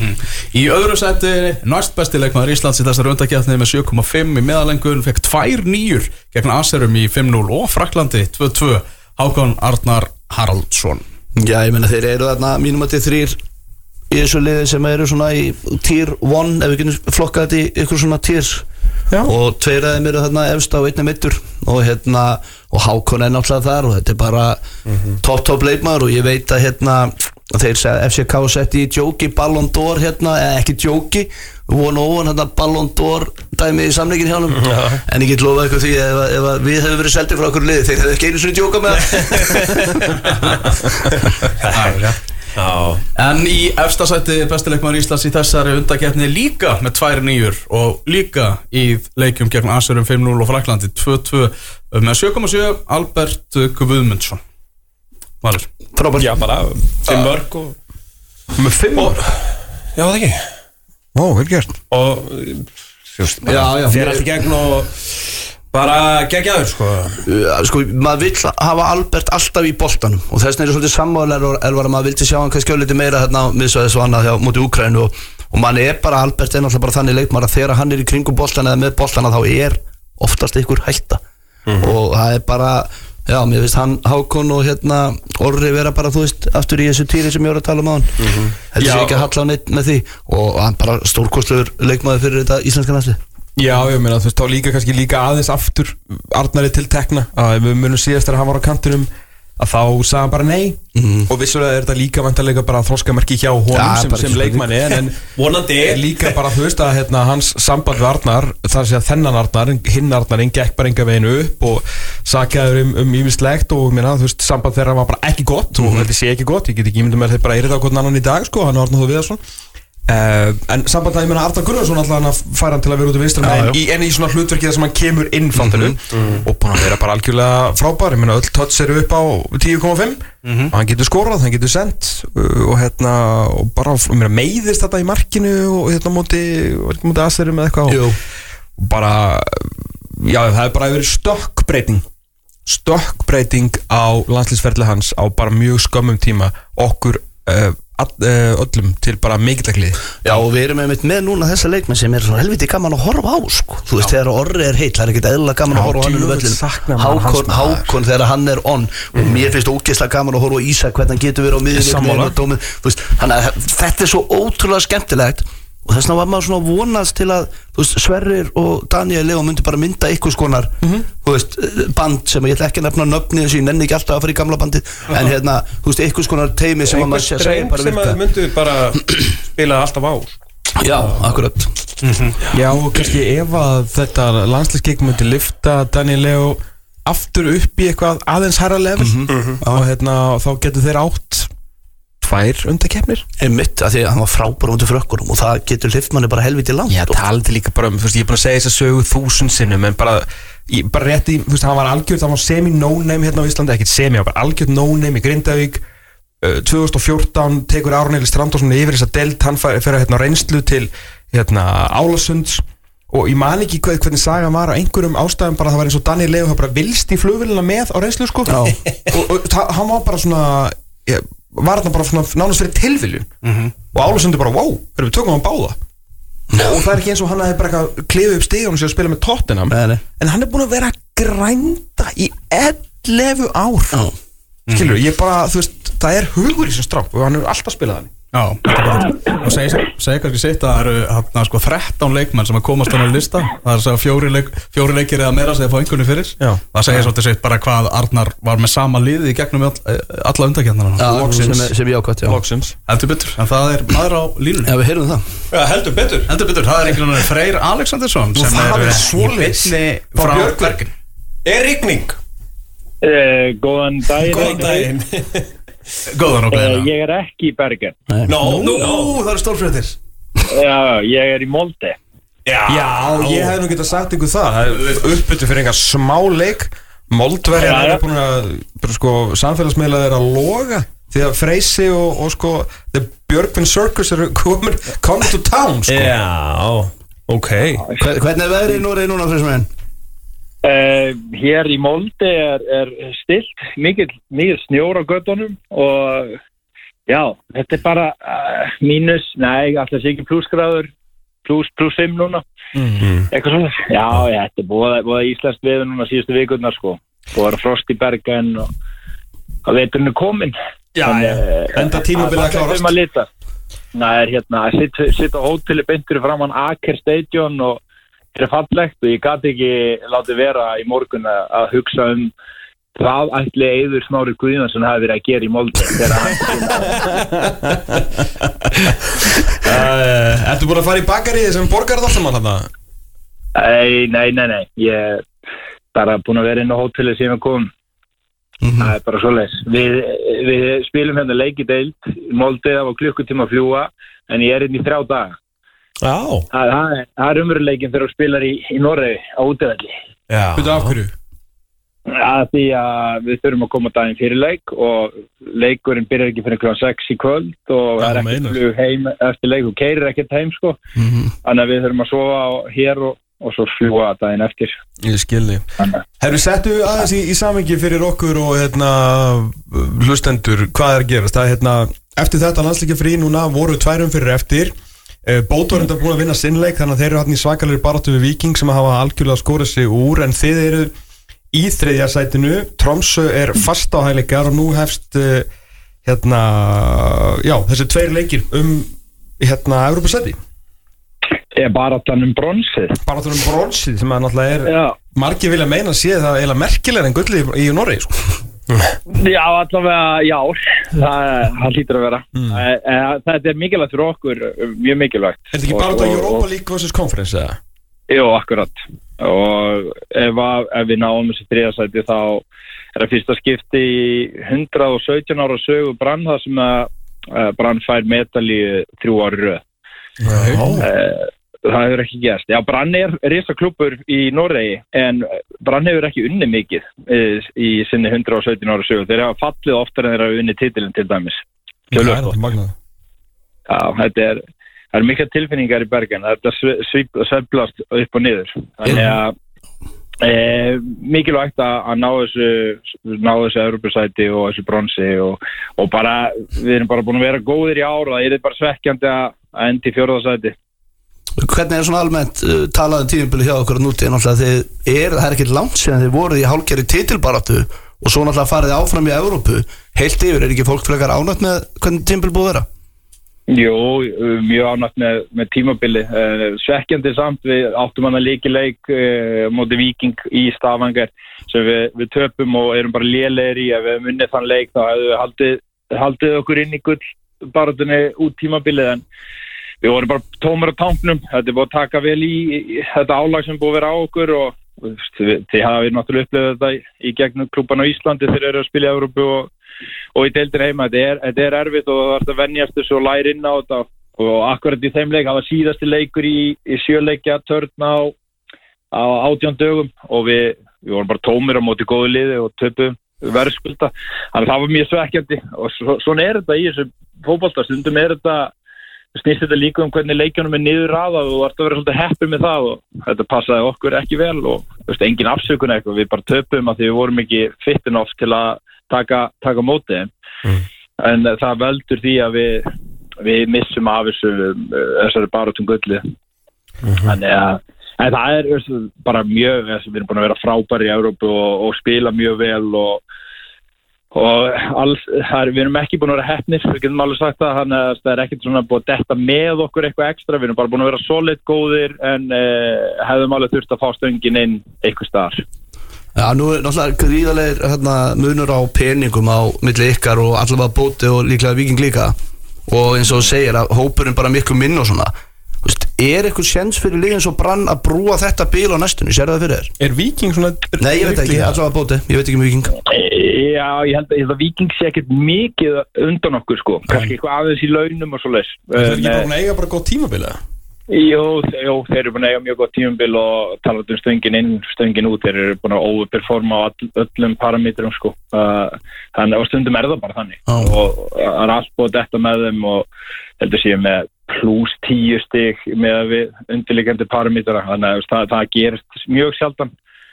Í öðru sæti næst besti leikmaður Íslands í þessari undakeppni með sjö komma fimm í meðalengun, fekk tvær nýjur gegn Aserum í fimm núll og Fraklandi tvö tvö, Hákon Arnar Haraldsson. Já, ég meina þeir eru þarna mínum að þið þrýr í þessu liði sem eru svona í tier one, ef við getum flokkað þetta í ykkur svona tiers. Já. Og tveir af þeim eru þarna efst á einni mittur og hérna, og Hákon er náttúrulega þar og þetta er bara topp topp leikmaður og ég veit að hérna þeir segja F C K setti í djóki Ballon d'Or hérna, eða ekki djóki von og von hérna Ballon d'Or dæmi í samleikin hjá hann en ég get lofað ykkur því ef, ef að við hefum verið seldir frá okkur liði þeir hefðu ekki einu svona djóka með það. Já, En í efsta sæti besti leikmaður Íslands í þessari undakeppni líka með tvær nýjur og líka í leikjum gegn Aserum fimm núll og Fraklandi tvö tvö með sjö komma sjö Albert Guðmundsson. Valur. Frábært. já, bara fimm mörg og Með fimm og, já, það ekki Ó, vel gert. og þú veist, Já, já. fyrir allt í gegn og bara geggjaður sko Uh, sko, maður vill hafa Albert alltaf í boltanum og þess vegna er svolítið sammáðulegur elvar að maður vildi sjá hann kannski skjáliti meira hérna á miðsvæðis og annað hjá móti Úkraínu og, og mann er bara, Albert er náttúrulega bara þannig leikmaður að þegar hann er í kringum boltan eða með boltana þá er oftast ykkur hætta og það er bara, já, mér finnst hann Hákon og hérna Orri vera bara, þú veist, aftur í þessu týri sem ég voru að tala um á hann heldur Já. sér ekki að halla á neitt með því og hann bara stórkostlegur leikmaður fyrir þetta íslenska næsli. Já, ég meina, þú veist, þá líka kannski líka aðeins aftur Arnari til tekna að ef við munum síðast þegar hann var á kantinum að þá sagði hann bara nei og vissulega er þetta líka vantarlega bara þroskamerki hjá honum Ja, sem, bara sem ekki leikmanni en, en vonandi er líka bara, þú veist, að hérna, hans samband við Arnar, þar sé að þennan Arnar hinn Arnarinn gekk bara enga veginu upp og sakjaður um, um ímislegt og minna, þú veist, samband þeirra var bara ekki gott og þetta sé ekki gott, ég get ekki ímyndum með þeir bara eyrið á hvern annan í dag, sko, hann er Arnar Þór Viðarsson Uh, en samband að ég meina Arnar Gunnarsson alltaf hann að færa hann til að vera út í vinstra Já, en, já. í, en í svona hlutverki þar sem hann kemur inn fattinu og búin að vera bara algjörlega frábær ég meina öll touch eru upp á tíu komma fimm og hann getur skorað, hann getur sendt uh, og hérna og bara ég meina, meiðist þetta í markinu og hérna móti, móti Aserum eða eitthvað og, og bara já það hefur bara verið stökkbreyting stökkbreyting á landslýsferðli hans á bara mjög skömmum tíma okkur uh, All, uh, öllum til bara mikilvæglið. Já og við erum með, með núna þessa leikmenn sem er svo helviti gaman að horfa á sko. Þú veist þegar Orri er heill, það er ekkert eðlilega gaman að horfa á hann um djöfull saknar maður hans Hákon, maður. Hákon þegar hann er on og mér finnst ógeðslega gaman að horfa á Ísak hvernig hann getur verið á Sammála. miðjum þannig að þetta er svo ótrúlega skemmtilegt og þess vegna var maður svona vonast til að þú veist, Sverrir og Daniel Leo myndi bara mynda ykkur skonar þú veist, band sem ég ætla ekki að nefna nöfni þess að ég nenni ekki alltaf að fara í gamla bandið en hérna, þú veist, ykkur skonar teimi sem að einhver maður sé að segja streng bara sem að virka myndu bara spila alltaf á Já, akkurat Já, og kannski ef að þetta landslýskeik myndi lyfta Daniel Leo aftur upp í eitthvað aðeins hærra level og hérna, þá getur þeir átt tvær undakeppnir einmitt, af því að hann var frábær undir frökkunum og það getur lyft manni bara helviti langt. Já, talandi líka bara um, þú veist, ég er búin að segja þess að sögu þúsund sinnum, en bara, ég, bara rétt í, þú veist, hann var algjörð, hann var semi-no-name hérna á Íslandi, ekkert semi, hann var algjörð no-name í Grindavík, uh, tvö þúsund og fjórtán tekur Aron Elís Þrándarsson yfir þessa deild, hann fer hérna reynslu til, hérna, Álasunds, og ég man ekki hvað, hvernig sagan var á einhverjum ástæðum, bara það var eins og Daniel Leo, það bara vilst í flugvélina með á reynslu, sko, og, og það, hann var bara svona, ég, var þarna bara svona nánast fyrir tilviljun mm-hmm. og Álasundi bara, wow, erum við tökum hann báða no. og það er ekki eins og hann hefði bara eitthvað klifið upp stíðunum sem að spila með Tottenham nei, nei. en hann er búin að vera að grænda í ellefu ár oh. skilur, ég bara, þú veist, það er hugur í þessum strák og hann hefur alltaf spilað hann Já, og segi, segi kannski sitt að það eru hérna, sko, þrettán leikmenn sem að komast á lista, það er að segja fjóri, leik, fjóri leikir eða meira sem að fá einhvern fyrir Já. Það segir svolítið sitt bara hvað Arnar var með sama liði í gegnum all, alla undakjarnar sem, sem ég ákvæmt, já Heldur betur, en það er maður á línunni Já, við heyrum það Já, heldur betur Heldur betur, það er einhvern veginn Freyr Alexandersson sem er í beinni frá Bergen Er rigning? Uh, góðan daginn Góðan daginn Góðan og gleðina uh, Ég er ekki í Bergen Nó, no, no, það eru stórfréttir Já, ég er í Molde Já, Já ég hef nú getað sagt ykkur það Það er uppbyttu fyrir einhver smá leik Moldverjar er búin að bara, sko, samfélagsmiðlar er að loga því að Freysi og, og sko The Björgvin Circus eru komin coming to town sko. Já, ok Hvernig er veðrið í Noregi núna fyrir sem enn? Uh, hér í Molde er, er stilt, mikið, mikið snjór á göttunum og já, þetta er bara uh, mínus, nei, alltaf sé ekki plusgráður, plus, plus fimm núna, mm-hmm. eitthvað svona. Já, já, þetta er búið, búið íslenskt veður núna síðustu vikurnar sko, búið að frost í Bergen og að veturinn er komin. Já, en, já, uh, enda tímabilið að klárast. Það er Næ, er hérna, að sitt, sitt á hóteli beintur framan Aker Stadion og þetta er fallegt og ég gat ekki látið vera í morgun að, að hugsa um hvað ætli Eiður Smári Guðjónsson hafi verið að gera í Molde þegar hann uh, Ertu búin að fara í bakaríði sem borgar það saman þarna? Nei, nei, nei, nei ég er bara búin að vera inn á hótelið sem ég kom mm-hmm. það er bara svoleiðis við, við spilum hérna leikideild í Molde, það var klukkutíma að fljúga en ég er inn í þrjá daga Já. Það, það, er, það er umveruleikin þegar þú spilar í, í Noregi á útivelli. Já. Hvað af hverju? Það er því að við þurfum að koma daginn fyrir leik og leikurinn byrjar ekki fyrir klukkan sex í kvöld og það er ekkert flug heim eftir leik og keyrir ekkert heim sko. Mm-hmm. Þannig að við þurfum að sofa á, hér og, og svo fljúga daginn eftir. Ég skilði. Hefur settu aðeins í, í samhengi fyrir okkur og hérna, hlustendur, hvað er að gerast? Það er hérna, eftir þetta landsleikja frí núna voru tværum fyrir eftir. Bótvarund er búin að vinna sinnleik þannig að þeir eru hann í svakalegri baráttu við Víking sem að hafa algjörlega skórið sig úr en þið eru í þriðja sætinu Tromsø er fast á hæleikar og nú hefst uh, hérna, já, þessi tveir leikir um hérna Evrópusæti Ég er baráttan um bronsið Baráttan um bronsið sem að náttúrulega er já. Margir vilja meina að sé það eiginlega merkilegur en gullið í, í Noregi sko Já, allavega, já, það, það hlýtur að vera mm. e, e, Þetta er mikilvægt fyrir okkur, mjög mikilvægt Er þetta ekki bara þetta Europa League versus Conference, eða? Jú, akkurat Og ef, að, ef við náum þessi þriðasæti þá er það fyrsta skipti í hundrað og sautján ára sögu Brann það sem að uh, Brann fær medalí þrjú ári röð uh, Það hefur ekki gerst. Já, Brann er risaklúbbur í Noregi en Brann hefur ekki unnið mikið í sinni hundrað og sautján ára sögu. Þeir hafa fallið oftar en þeir hafa unnið titilin til dæmis. Það er þetta magnað. Já, þetta er, það er mikla tilfinningar í Bergen. Þetta sveiflast upp og niður. Þannig að e, mikilvægt að, að ná þessu, ná þessu Evrópusæti og þessu bronsi og, og bara, við erum bara búin að vera góðir í ár og það er bara svekkjandi að, að enda í fjórðasæti. Hvernig er svona almennt uh, talaðu tímabili hjá okkur núti náttúrulega þið er, það er ekkert langt síðan þið voruð í hálfgerði titilbaráttu og svo náttúrulega farið áfram í Evrópu heilt yfir, er ekki fólk frekar ánægt með hvernig tímabili búið að vera? Jú, mjög ánægt með, með tímabili uh, svekkjandi samt, við áttum hann að leikileik uh, móti Víking í Stavanger sem við, við töpum og erum bara lélegir í að við hefum unnið þann leik þá hefum við haldið, haldið okkur inn í gullbaráttunni út tímabilið en við vorum bara tómur á tanknum, þetta er búið að taka vel í, í þetta álag sem búið að vera á okkur og þið hafa við náttúrulega upplifað þetta í, í gegnum klúbban á Íslandi þegar þeir eru að spila í Evrópu og, og í deildin heima, þetta er, þetta er erfitt og það er að venjast þessu og læra inn á þetta og akkurat í þeim leik, það var síðasti leikur í, í sjöleikja törn á, á átján dögum og við, við vorum bara tómir á móti góðu liði og töpum verðskulda, þannig að það var mjög svekkjandi og svo, svona er þetta í þessu fótbolta, stundum er þetta snýst þetta líka um hvernig leikjunum er niður raðað og þú ert að vera svolítið heppur með það og þetta passaði okkur ekki vel og þú veist, engin afsökun eitthvað, við bara töpum að því við vorum ekki fit enough til að taka, taka mótið mm. en það veldur því að við, við missum af þessu þessari barátum gulli mm-hmm. þannig að en það er veist, bara mjög, við erum búin að vera frábæri í Evrópu og, og spila mjög vel og og alls, er, við erum ekki búin að vera heppnir, við getum alveg sagt það, þannig að það er ekkert svona búin að detta með okkur eitthvað ekstra, við erum bara búin að vera solid góðir en eh, hefðum alveg þurft að fá stöngin inn eitthvað staðar. Já, nú er náttúrulega gríðarlegir hérna, munur á peningum á milli ykkar og allavega Bóti og líklega Víking líka og eins og þú segir að hópurinn bara miklu minn og svona. Vist, er eitthvað séns fyrir liðin svo Brann að brúa þetta bil á næstunni, sér það fyrir þér? Er Víking svona... Nei, ég veit ekki, allavega Bóti, ég veit ekki með Víking. Já, ég held að, ég held að Víking sé ekkert mikið undan okkur sko, kannski eitthvað aðeins í launum og svo leis. Það er ekki bara að eiga bara góð tímabil eða? Jó, jó, þeir eru búin að eiga mjög gott tímabil og tala um stöngin inn, stöngin út, þeir eru búin að overperforma á all, öllum parametrum sko. Uh, þannig að stundum er það bara þannig oh. og það er allt búið þetta með þeim og heldur séu með pluss tíu stig með við undirliggjandi parametra, þannig að það, það gerist mjög sjaldan.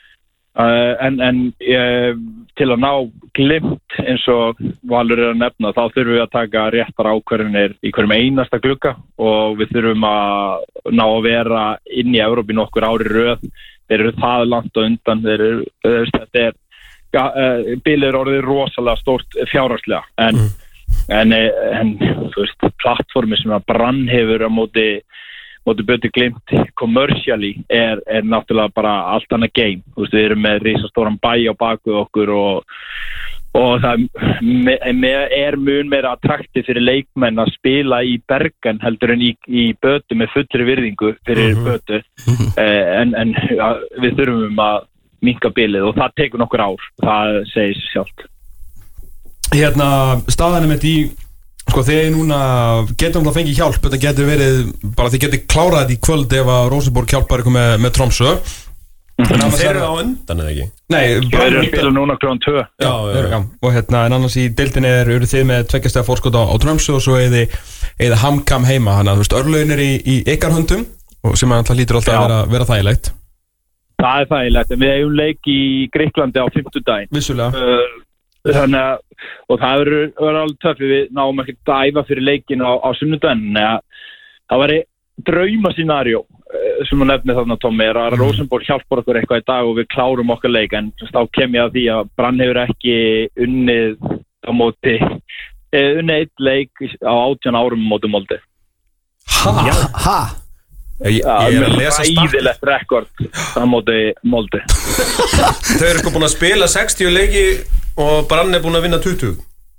Uh, en, en uh, til að ná glimt eins og Valur er að nefna þá þurfum við að taka réttar ákvarðanir í hverjum einasta glugga og við þurfum að ná að vera inn í Evrópu nokkur ári röð, þeir eru það langt og undan, þeir eru, þetta er ja, uh, bilið er orðið rosalega stórt fjárhagslega en, mm. en, en þú veist, plattformi sem að Brann hefur á móti móti Böti Glimt commercially er, er náttúrulega bara allt annað game. Þú veist, við erum með risastóran bæ á baku okkur og, og það me, me, er mun meira attrakti fyrir leikmenn að spila í Bergen heldur en í, í Bötu með fullri virðingu fyrir mm-hmm. Bötu mm-hmm. eh, en, en ja, við þurfum að minnka bilið og það tekur nokkur ár, það segir sér sjálft. Hérna, staðanum með því sko þegar núna getum það fengið hjálp, þetta getur verið bara þið getur klárað þetta í kvöld ef að Rosenborg hjálpar ykkur með, með Tromsö en þeir eru á undan eða ekki? Nei, þeir eru að spila núna klón tvö já, já, já. Og hérna en annars í deildinni er, eru þið með tveggjastega fórskot á, á Tromsö og svo eða eða Hamkam heima, þannig að þú veist örlögin er í, í ykkar höndum og sem alltaf lítur alltaf að vera, vera þægilegt. Það er þægilegt, en við hefum leik í Gríklandi á fimmtudaginn vissulega uh, þannig að og það verður alveg töffi, við náum ekki að æfa fyrir leikin á, á sunnudaginn það var drauma scenario sem að nefni þarna Tommi er að Rosenborg hjálpar okkur eitthvað í dag og við klárum okkar leik en þá kem ég að því að Brann hefur ekki unnið á móti unnið eitt leik á átján árum móti Molde. Ha? Já. Ha? Ég, ég er að lesa æðilegt rekord á móti Molde. Þau eru sko búin að spila sextíu leiki og Brann er búin að vinna tuttugu.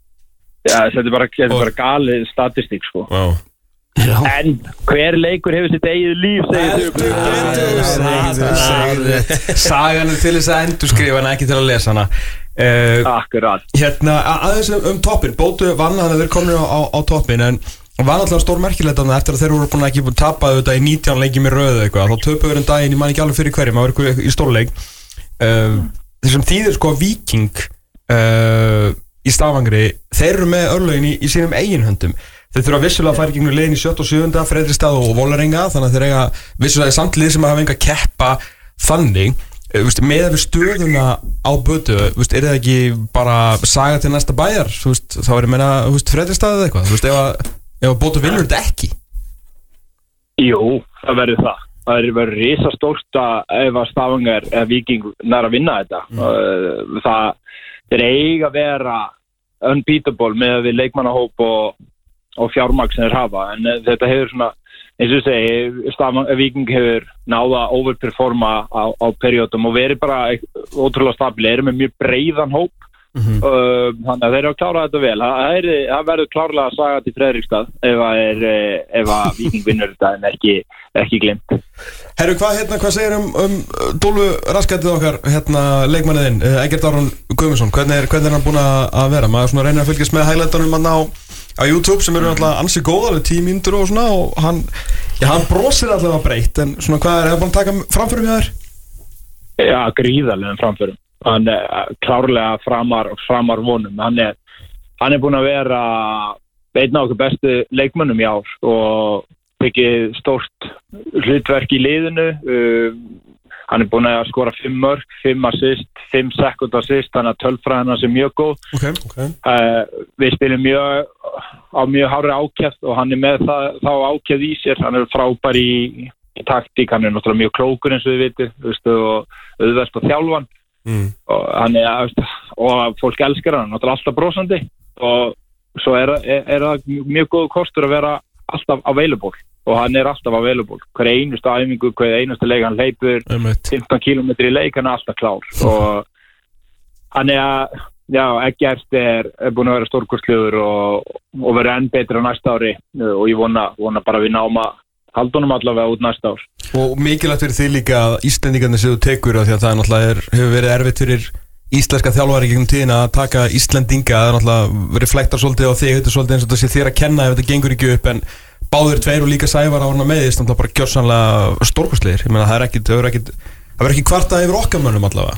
Já, þetta er bara, þetta er bara galið statistík sko. Wow. Já. En hver leikur hefur sitt eigið líf segir þau. Sagan er til þess að endurskrifa en ekki til að lesa hana. Uh, Akkurat. Hérna aðeins um, um toppin, Bótu vann að þeir komið á, á, á toppin en var náttúrulega stór merkilegt að eftir að þeir voru búin að ekki tapa þetta í nítján leikjum í röðu eitthvað, þá töpuður en daginn, ég man ekki alveg fyrir hverjum, það var eitthvað í stórleik. Uh, þessum þýðir sko Víking uh, í Stafangri, þeir eru með örlögin í, í sínum eigin höndum. Þeir þurfa vissulega að fara í gegnum leiðin í sjötta og sjöunda, Fredrikstad og Vålerenga, þannig að þeir eiga vissulega samtlið sem að hafa enga keppa þannig. Vist, með við stöðuna á Bötu, vist, er það ekki bara saga til næsta bæjar? Vist, þá er ég meina Fredrikstad eða eitthvað, vist, ef að, ef að Bótu vinnur þetta ekki? Jú, það verður það. Það verður risastórt að ef að Stavanger eða Víking nær að vinna þetta. Mm. Það er eiga að vera unbeatable með við leikmannahóp og og fjármagn sem þeir hafa, en þetta hefur svona, eins og ég segi, Stavanger, Víking hefur náða að overperforma á, á periódum og verið bara ótrúlega stabili, eru með mjög breiðan hóp mm-hmm. uh, þannig að þeir eru að klára þetta vel það, er, það verður klárlega að saga til Fredrikstad ef að, er, ef að Víking vinnur þetta en ekki, ekki glimt. Herru, hvað, hérna, hvað segir um, um Dólfu raskættið okkar, hérna, leikmanniðinn Eggert Aron Guðmundsson, hvernig er, hvernig er hann búin að vera? Maður svona reynir að fylgjast með highlightunum hann á, á YouTube sem eru alltaf ansi góð, alveg tíu mínútur og svona og hann, já, hann brosir alltaf að breytt en svona hvað er, er hann búin að taka framförum hjá þér? Já, gríðarlega framförum. Hann er klárlega framar, framar vonum. Hann er, hann er búin að vera einn af okkur bestu leikmönnum í ár og tekið stórt hlutverk í liðinu. Uh, hann er búin að skora fimm mörk, fimm assist, fimm second assist, þannig að tölfræðina sem mjög góð. Okay, okay. Uh, við spilum mjög á mjög hárri ákjæft og hann er með það, þá ákjæft í sér. Hann er frábær í, í taktík, hann er náttúrulega mjög klókur eins og við vitum, veistu, og auðvelt á þjálfan. Mm. Og hann er og fólk elskar hann, náttúrulega alltaf brosandi og svo er, er, er það mjög góð kostur að vera alltaf available og hann er alltaf available hver einustu æfingu, hver einustu leik hann hleypur fimmtán kílómetra í leik, hann er alltaf klár og hann er já, Eggert er, er búin að vera stórkostlegur og, og vera enn betur á næsta ári og ég vona, vona bara við náum að halda honum allavega út næsta ár. Og mikilvægt fyrir því líka að Íslendingarnir sem þú tekur af því að það náttúrulega er, hefur verið erfitt fyrir íslenska þjálfari gegnum tíðina að taka Íslendinga, það er náttúrulega reflektar svolítið á þig, þetta er svolítið eins og þetta sé þér að kenna ef þetta gengur ekki upp en báðir tveir og líka Sævar á hana meðist, þannig að bara gjörsanlega stórkostlegir, ég meina það er ekkit, það er ekkit, það er ekki kvartað yfir okkar mönnum allavega.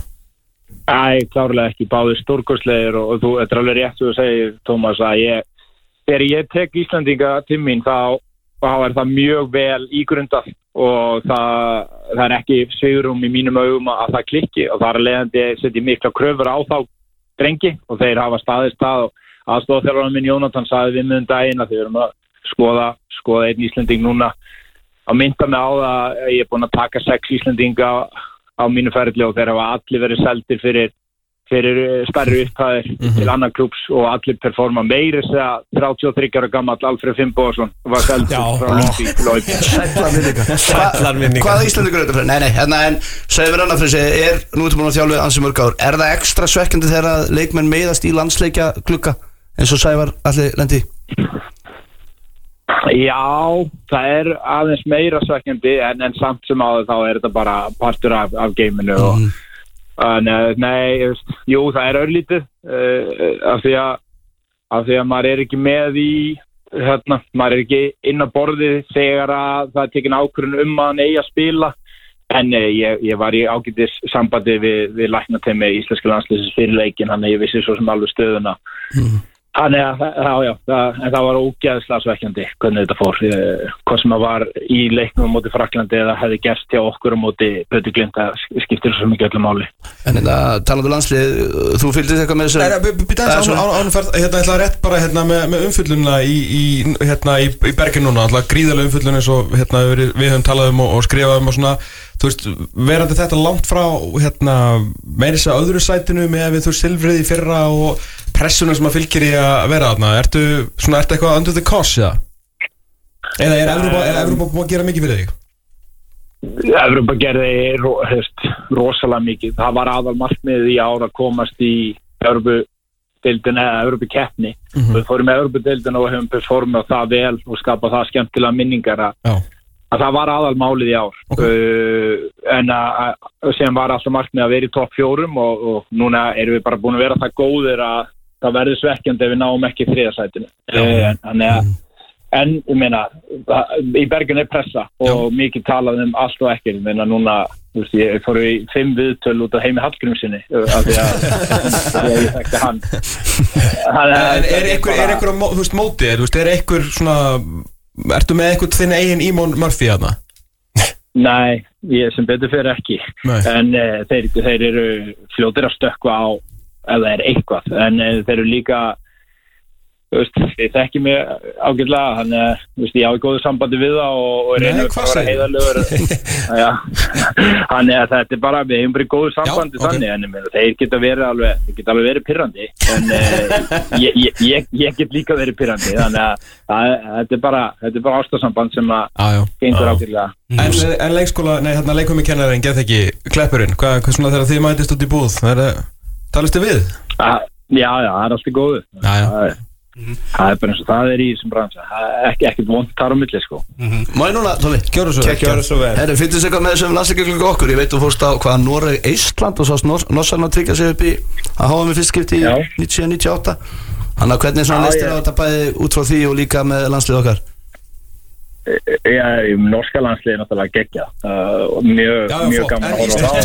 Æ, klárlega ekki, báðir stórkostlegir og, og þú, þetta er alveg rétt sem þú segir, Tómas, að ég, þegar ég tek Íslendinga til mín þá þá er það mjög vel ígrundað og það, það er ekki svigrúm í mínum augum að það klikki og það er leiðandi að setja mikla kröfur á þá drengi og þeir hafa staðist það og aðstofþjálfarinn minn Jónatan sagði við mig um daginn að þeir erum að skoða, skoða einn Íslending núna að mynda mig á það að ég er búin að taka sex Íslendinga á, á mínu ferli og þeir hafa allir verið seldir fyrir fyrir stærri upphæðir mm-hmm. til annar klúbs og allir performa meiri segja þrjátíu og þriggja ára gamall Alfreð Finnbogason var seldur frá Lundi til Lóipi. Sætlar minningar. Hvaða Íslendingur er þetta fyrir? Nei, nei, hérna en segðu mér annað fyrir sig, er nú ertu búin að þjálfa ansi mörg ár, er það ekstra svekkjandi þegar leikmenn meiðast í landsleikja klukka eins og Sævar allir lendi? Já, það er aðeins meira svekkjandi en, en samt sem áður þá er þetta bara partur af, af geiminu og mm. En, nei, jú, það er örlítið uh, af, því að, af því að maður er ekki með í hérna, maður er ekki inn á borði þegar að það er tekin ákvörðun um að hann eigi að spila en uh, ég, ég var í ágætis sambandi við, við læknateymi íslenska landsliðsins fyrir leikin, þannig að ég vissi svo sem alveg stöðuna mm. Þannig að, já, já, það, en það var ógeðslega svekkjandi hvernig þetta fór, hvað sem að var í leiknum á móti Frakklandi eða hefði gerst hjá okkur á móti Böti Glind, það skiptir svo mikið öllu máli. En þetta, talaðu landslið, þú fylgdist eitthvað með þessu? Nei, býta eins ánumferð, hérna, ég ætla rétt bara hérna með, með umfyllunna í, í, hérna, í, í Bergen núna, alltaf gríðarlega umfyllun eins og hérna, við, við höfum talað um og, og skrifað um og svona, þú veist, verandi þetta langt frá, hérna, meira þess að öðru sætinu með við þú silfrið í fyrra og pressunum sem að fylgir í að vera þarna, ertu svona, ertu eitthvað under the cosh, ja? Eða er Evrópa, er Evrópa búin að gera mikið fyrir þig? Evrópa gerði ro, hefst, rosalega mikið, það var aðal markmiðið í ár að komast í Evrópudeildina eða Evrópukeppni mm-hmm. Við fórum með Evrópudeildina og hefum performað það vel og skapað það skemmtilega minningar að, að það var aðal málið í ár okay. uh, en að sem var alltaf markmiðið að vera í topp fjórum og, og núna erum við bara búin að vera það góðir að það verður svekkjandi ef við náum ekki þriðja sætinu en, en, en ég meina í Bergen er pressa og Já. Mikið talað um allt og ekki ég meina núna, þú veist, ég fór í fimm viðtöl út af Heimi Hallgrímssyni af því að, að ég þekkti hann En er, er einhver, er einhver þú veist, mótið, þú veist, er einhver svona ertu með einhvern þinn eigin Ímon Murphy þarna? Nei, ég sem betur fyrir ekki Nei. En uh, þeir, þeir eru fljótir að stökkva á ef það er eitthvað, en uh, þeir eru líka þú veist, þeir þekki mig ágætlega, þannig að þú veist, ég á í góðu sambandi við það og, og reyna að vera heiðarlegur þannig að þetta er bara, við hefum bara í góðu sambandi Já, okay. þannig, en meni, þeir geta verið alveg þeir geta alveg verið pirrandi en uh, ég, ég, ég, ég get líka verið pirrandi þannig að, að þetta er bara þetta er bara ástarsamband sem að gengur ágætlega En, en leikskóla, nei, hérna leikum í kennarinn, get ekki Kleppurinn, hvað, hvað svona þegar þið mætist út í búð, það er Talistu við? Að, Já, já, það er alltaf góðu Já, já. Það er, það er bara eins og það er í þessum bransa ekki, ekkert vont þar á milli sko. mm-hmm. Má ég núna, Tómi? Gjörðu svo vel, gjörðu svo vel. Herru, finnst þess eitthvað með þessum landsleikjum okkur? Ég veit þú fórst á hvaða Noreg, Eistland og sást Norsarn að tryggja sig upp í að hafa með fyrst skipti í níutíu níutíu og átta. Þannig að hvernig svona leistir á þetta bæði út frá því og líka með landslið okkar? Já, norska landsliði náttúrulega geggja uh, mjög, já, mjög flott. gaman að horfa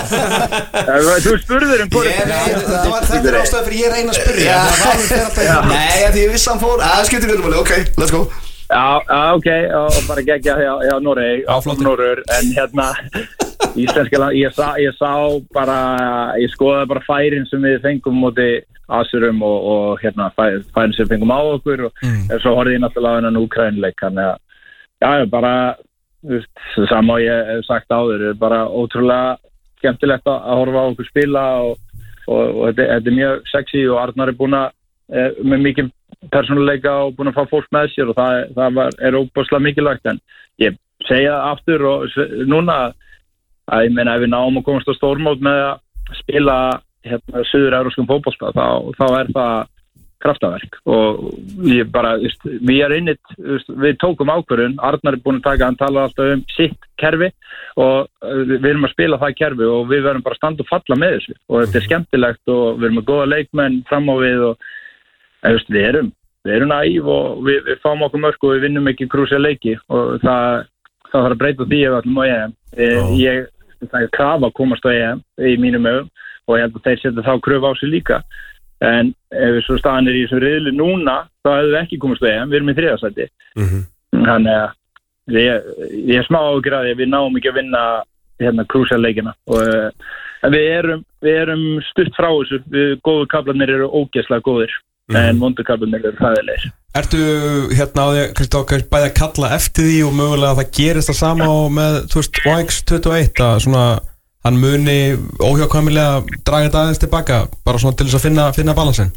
á Þú spurður um hvort Þetta er ástæða fyrir ég reyna að spyrja Nei, því ég vissi hann fór Það skiptir viljum alveg, ok, let's go Já, ok, og bara geggja hjá, hjá Noreg Norður, en hérna íslenska land, ég sá, ég sá bara, ég skoðaði bara færin sem við fengum móti Asurum og, og hérna færin sem við fengum á okkur og mm. svo horfði ég náttúrulega hennan Úkraínuleik þannig að já, bara, þú veist, sama og ég hef sagt áður, er bara ótrúlega skemmtilegt að horfa á okkur spila og, og, og þetta, þetta er mjög sexy og Arnar er búin að, er, með mikið persónuleika og búin að fá fólk með sér og það, það var, er óbúslega mikilvægt en ég segja aftur og núna að ég meina ef við náum að komast á stórmót með að spila hérna suður-evrópskum fótbolta þá, þá er það kraftaverk og ég bara, við erum innit, við tókum ákvörðun, Arnar er búin að taka, hann talar alltaf um sitt kerfi og við erum að spila það kerfi og við verðum bara að standa og falla með þessu og þetta er skemmtilegt og við erum með góða leikmenn fram á við og en, veist, við erum, við erum næv og við, við fáum okkur mörg og við vinnum ekki krúsja leiki og það, það þarf að breyta því ef við ætlum á E M. Oh. Ég, það er krafa að komast á E M í mínum ögum og ég held að þeir setja þá kröfu á sig líka. En ef við svo staðan er í þessum riðli núna, þá hefur við ekki komast á E M, við erum í þriðja sæti. Mm-hmm. Þannig að ég, ég er smá áhyggjur af því að við náum ekki að vinna hérna krúsjarleikina. En við erum, við erum stutt frá þessu, við góðu kaflarnir eru ógeðslega góðir, mm-hmm. en vondu kaflarnir eru hræðilegir. Ertu hérna á því að bæði að kalla eftir því og mögulega að það gerist það sama og með, þú veist, O X tuttugu og eitt að svona hann muni óhjákvæmilega draga þetta aðeins tilbaka bara svona til þess að finna, finna balansin?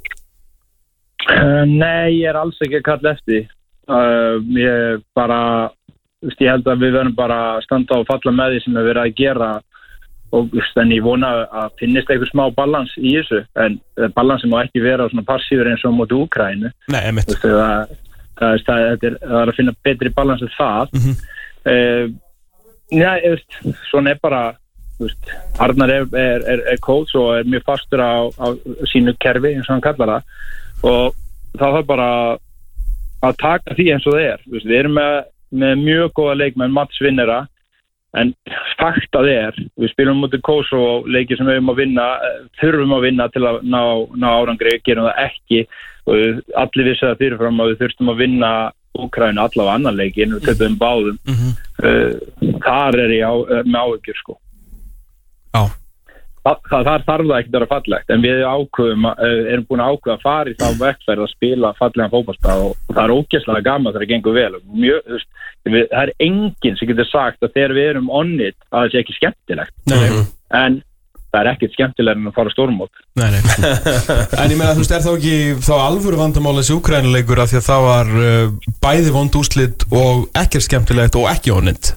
Uh, nei, ég er alls ekki að kalla eftir uh, ég bara veist, ég held að við verðum bara að standa og falla með því sem við verðum að gera og veist, en ég vona að finnist eitthvað smá balans í þessu en balansin má ekki vera svona passífur eins og móti Úkraínu. Nei, emitt veist, það, það, það, það, er, það er að finna betri balans en það mm-hmm. uh, Nei, veist, svona er bara Veist, Arnar er, er, er, er coach og er mjög fastur á, á sínu kerfi eins og hann kallar það og það þarf bara að taka því eins og það er Veist, við erum með, með mjög góða leikmenn mattsvinnera en faktað er, við spilum mútið Kosovo og leiki sem við erum að vinna þurfum að vinna til að ná, ná árangri gerum það ekki og allir vissi það fyrirfram að við þurftum að vinna Úkraínu allavega annan leiki en við töfum báðum mm-hmm. uh, þar er ég á, með áhyggjur sko Já. Það, það, það þarf það ekki að vera fallegt en við ákveðum, erum búin að ákveða að fara í þá vekkferð að spila fallegan fótbolta og það er ógeðslega gaman þegar það gengur vel Mjög, þú veist, við, það er enginn sem getur sagt að þegar við erum on it að það sé ekki skemmtilegt mm-hmm. en það er ekkert skemmtilega en að fara stórmót Nei, nei En ég meina, þú veist, er þá ekki þá alvöru vandamál þessi Úkraínuleikur af því að það var uh, bæði vond úrslit og ekkert skemmtilegt og ekki on it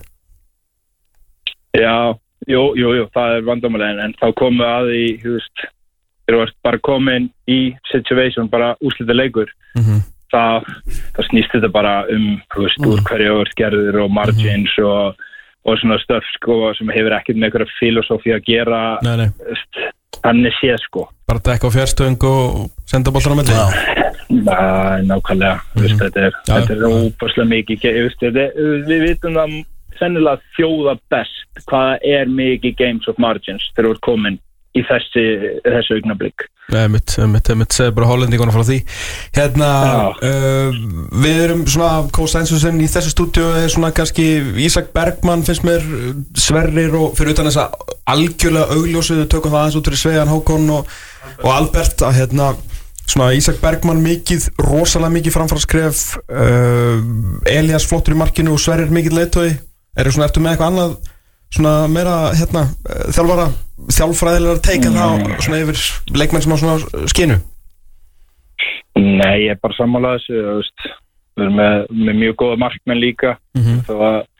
Já Jú, jú, jú, það er vandamálega en þá komum við að því, þú veist, þegar þú ert bara komin í situation, bara úrslita leikur, mm-hmm. það, það snýst þetta bara um, þú veist, mm-hmm. úr hverju öll gerður og margins mm-hmm. og, og svona stöf, sko, sem hefur ekkert með einhverja filosófi að gera, nei, nei. Veist, þannig sé, sko. Bara dekka á fjárstöðung og senda boltar á milli? Næ, nákvæmlega, mm-hmm. veist, þetta er, ja, þetta er óbúslega mikið, veist, þetta er, við vitum það, sennilega þjóða best hvaða er mikið games of margins þegar þú ert komin í þessi, þessu augnablik Emitt, emitt, emitt, segð bara hollendingunum frá því Hérna, uh, við erum svona co-censusinn í þessu stúdíu er svona kannski Ísak Bergmann finnst mér Sverrir og fyrir utan þessa algjörlega augljósu, við tökum það aðeins út fyrir Sveigan Hákon og, og Albert að hérna svona Ísak Bergmann mikið, rosalega mikið framfaraskref uh, Elías flottur í markinu og Sverrir mikið leiðtogi Er það svona, ertu með eitthvað annað svona meira, hérna, þjálfara þjálfræðilega teika mm. þá svona yfir leikmenn sem á svona skinu? Nei, ég er bara sammála þessu, þú veist við erum með, með mjög góða markmenn líka mm-hmm. það var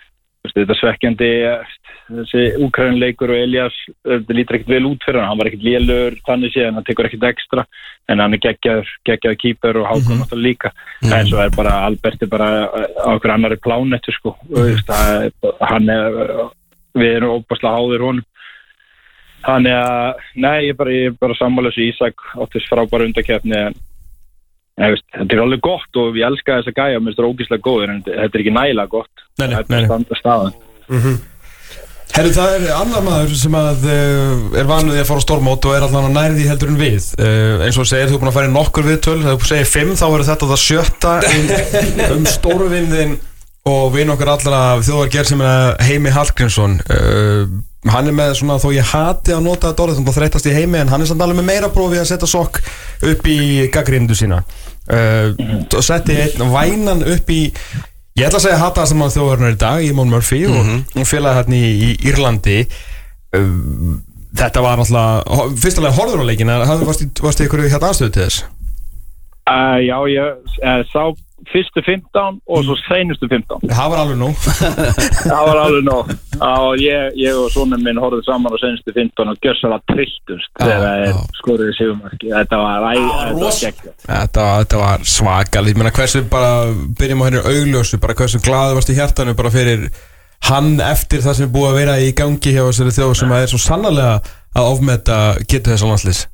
þetta svekkjandi þessi Úkraínuleikur og Elias þetta lítur ekkert vel út fyrir hann hann var ekkert lélegur þannig séð hann tekur ekkert ekstra en hann er geggjaður geggjaður kýper og Hákon náttúrulega mm. líka mm. en svo er bara Albert er bara á okkur annari plánetu sko mm. það, hann er við erum óbærslega háðir honum þannig að nei ég er bara, ég er bara sammála þessu Ísak áttist frábæra undarkeppni en Nei, veist, þetta er alveg gott og ég elska þess að gæja mér finnst það ógeðslega góður en þetta er ekki nægilega gott nei, nei, þetta er standa staðan mm-hmm. Herru, það er annar maður sem að uh, er vanið að fara á stórmót og er allan að nærði heldur en við uh, eins og segir, þú er búin að fara í nokkur viðtöl þegar þú segir fimm, þá verður þetta það sjötta um, um stórvinðin og vinn okkar allra þjóðargerð sem er Heimi Hallgrímsson uh, hann er með svona, þó ég hati að nota þetta orðið, þannig að þreytast í heimi en hann er samt alveg með meira prófi að setja sokk upp í gagnrýnendur sína uh, og setti einn vænan upp í ég ætla að segja hata sem hann þjóðverðunar í dag Eamon Murphy mm-hmm. og félagi hérna í, í Írlandi uh, þetta var náttúrulega fyrstulega horður á leikin varst þið ykkur hérna aðstöðu til þess? Uh, já, ég uh, sá fyrstu fimmtán og svo seinustu fimmtán það var alveg nóg það var alveg nóg og ég, ég og sonur minn horfðu saman á seinustu fimmtán og gjörsamlega trilltust þegar það skoruði sigurmarki þetta var, æ, þetta var geggjað þetta, þetta var svakal ég meina hversu bara byrjum á henni augljósu bara hversu glaðu varst í hjartanu bara fyrir hann eftir það sem er búið að vera í gangi hjá þessari þjóð sem er svo sannarlega að ofmeta getur þess að landslis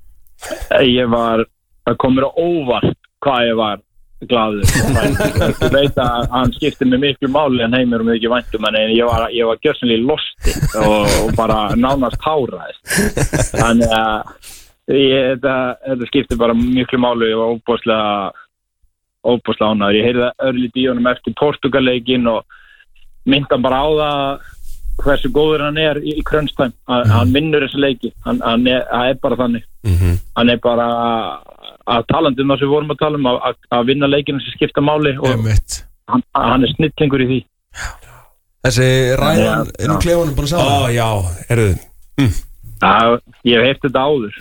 ég var það kom mér á óvart hvað ég var glaður ég veit að hann skipti mig miklu máli en heimir um ekki væntum en ég var, ég var gjörsamlega losti og, og bara nánast háraðist þannig að ég, þetta, þetta skipti bara miklu máli og óbúslega óbúslega ánæður ég heyrði örlítið í honum eftir Portugaleikin og mynda bara á það hversu góður hann er í, í krönstæm mm. hann vinnur þessu leiki hann, hann er, er bara þannig mm-hmm. hann er bara að talandi um það sem við vorum að tala um að, að vinna leikinu sem skipta máli og hann, hann er snillingur í því þessi ræðan er nú klefunum búin að sagða ó já, eru þið mm. já, ég hef heift þetta áður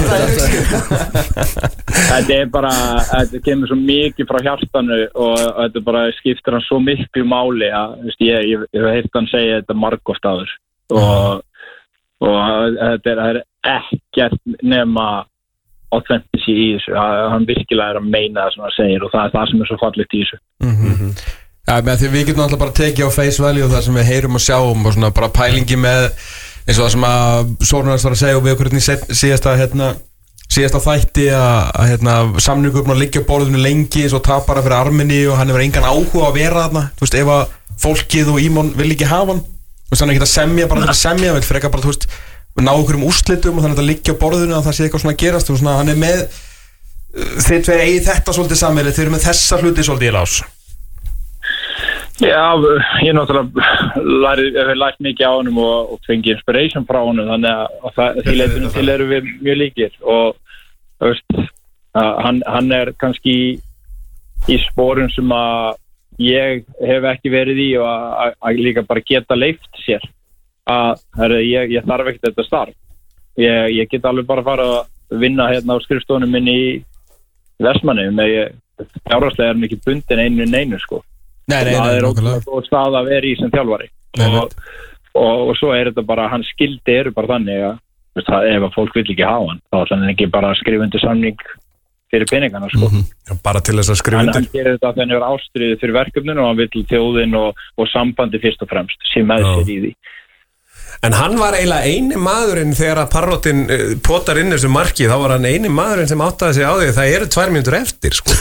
þetta er bara þetta kemur svo mikið frá hjartanu og þetta bara skiptir hann svo miklu máli að veist, ég, ég, ég hef heift hann segja þetta margoft áður og, og þetta er, er ekkert nema authenticity í þessu, hann virkilega er að meina það sem hann segir og það er það sem er svo fallegt í þessu mm-hmm. Já, með því við getum alltaf bara tekið á face value og það sem við heyrum og sjáum og svona bara pælingi með eins og það sem að Sórnarst var að segja og við okkur hérna síðasta hérna, síðasta þætti að, að hérna, samningur búin að liggja á borðinu lengi eins og tapara fyrir Armeni og hann hefur engan áhuga að vera þarna þú veist, ef að fólkið og Eamon vil ekki hafa hann þú veist, hann er ekki að semja bara að semja, vil freka bara, þú veist ná okkur um úrslitum og þannig að þetta liggja á borðinu að það sé eitthvað svona að gerast og svona hann er með þeir tveir eigi þetta svolítið sammeili þeir eru með þessa hluti svolítið í lás Já, ég náttúrulega læri, hef lært mikið á honum og, og fengi inspiration frá honum þannig að það, því leitinu til eru við mjög líkir og þú veist hann, hann er kannski í sporum sem að ég hef ekki verið í og að, að líka bara geta leyft sér að herri, ég, ég þarf ekkert þetta starf ég, ég get alveg bara fara að vinna hérna á skrifstofunum minni í Vestmannaeyjum fjárhagslega er hann ekki bundin einu neinu sko nei, nei, það nei, er ótrúlega góð stað að vera í sem þjálfari nei, og, og, og svo er þetta bara hans skildi eru bara þannig að, að ef að fólk vil ekki hafa hann þá er hann ekki bara að skrifa undir samning fyrir peningana sko mm-hmm. Já, bara til þess að skrifa undir hann gerir þetta þannig að hann er ástriðið fyrir verkefninu og hann vil þjóðin og, og sambandi fyrst og fremst sem með sér í því En hann var eiginlega eini maðurinn þegar að Parrotin uh, potar inn þessu marki þá var hann eini maðurinn sem áttaði sig á því það eru tvær mínútur eftir sko.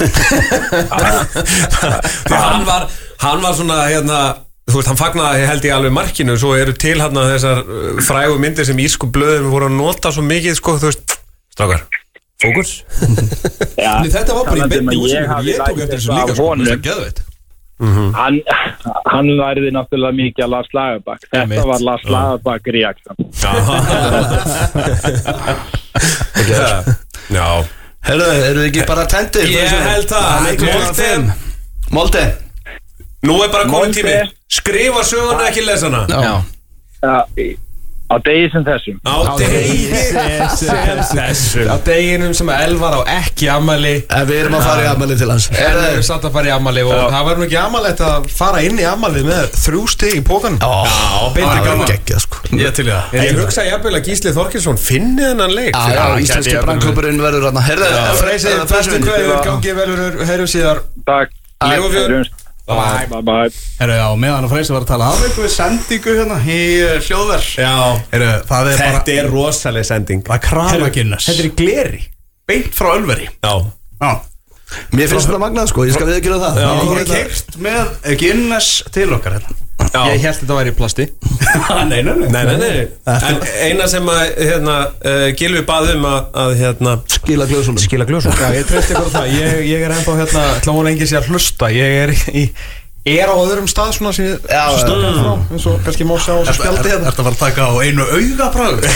hann var hann var svona hérna þú veist hann fagnaði held ég alveg markinu svo eru til hann að þessar uh, frægu myndir sem írsku blöðum voru að nota svo mikið sko þú veist strákar fókus ja, þetta var bara í beinni útsendingu ég tók eftir þessu líka sko það er geðveitt Mm-hmm. hann, hann lærði náttúrulega mikið að Lars Lagerbäck þetta Emitt. Var Lars Lagerbäck reaksjón Já Já Herðu, eru þið ekki bara tendir? Ég held það Molde Molde Nú er bara komið tími Skrifa söguna ekki lesana Já, Já Á degi sem þessum. Á degi sem þessum. Á deginum sem að Elvar á ekki afmæli. En við erum að fara í afmæli til hans. En við erum satt að fara í afmæli og það var nú ekki afmælið að fara inn í afmælið með þrjú stig í pókan. Já, betur gaman. Gekkja, sko. Ég til í það. Ég hugsa jafnvel að Gísli Þorkelsson finni þennan leik. Já, já, íslenski brandklúburinn verður þarna. Herðu, Freysi, bestu kveður, gangi velur, heyrum síðar. Takk. Leifur. Bye, bye, bye. Herru, já, meðan að Freysi var að tala af einhverju sendingu hérna í hljóðver. Já. Herru, það er bara... Þetta er rosaleg sending. Það er Krana Guinness. Þetta er í gleri. Beint frá Ölveri. Já. Já. Mér finnst þetta magnað, sko, ég skal viðurkenna það. Já, þú hefur keyrt með Guinness til okkar hérna. Ég held þetta væri í plasti. Nei, nei, nei. Nei, nei, nei. En eina sem að, hérna, uh, Gylfi bað um að, að, hérna Skila glösunum. Skila glösunum. Já, ég treysti ykkur á það. Ég, ég er ennþá hérna, ætla hún enginn sé að hlusta. Ég er í, er á öðrum stað svona sem ég stöðum frá, eins og kannski má sjá þessu spjaldi hérna. Ertu að fara að taka á einu augabragð?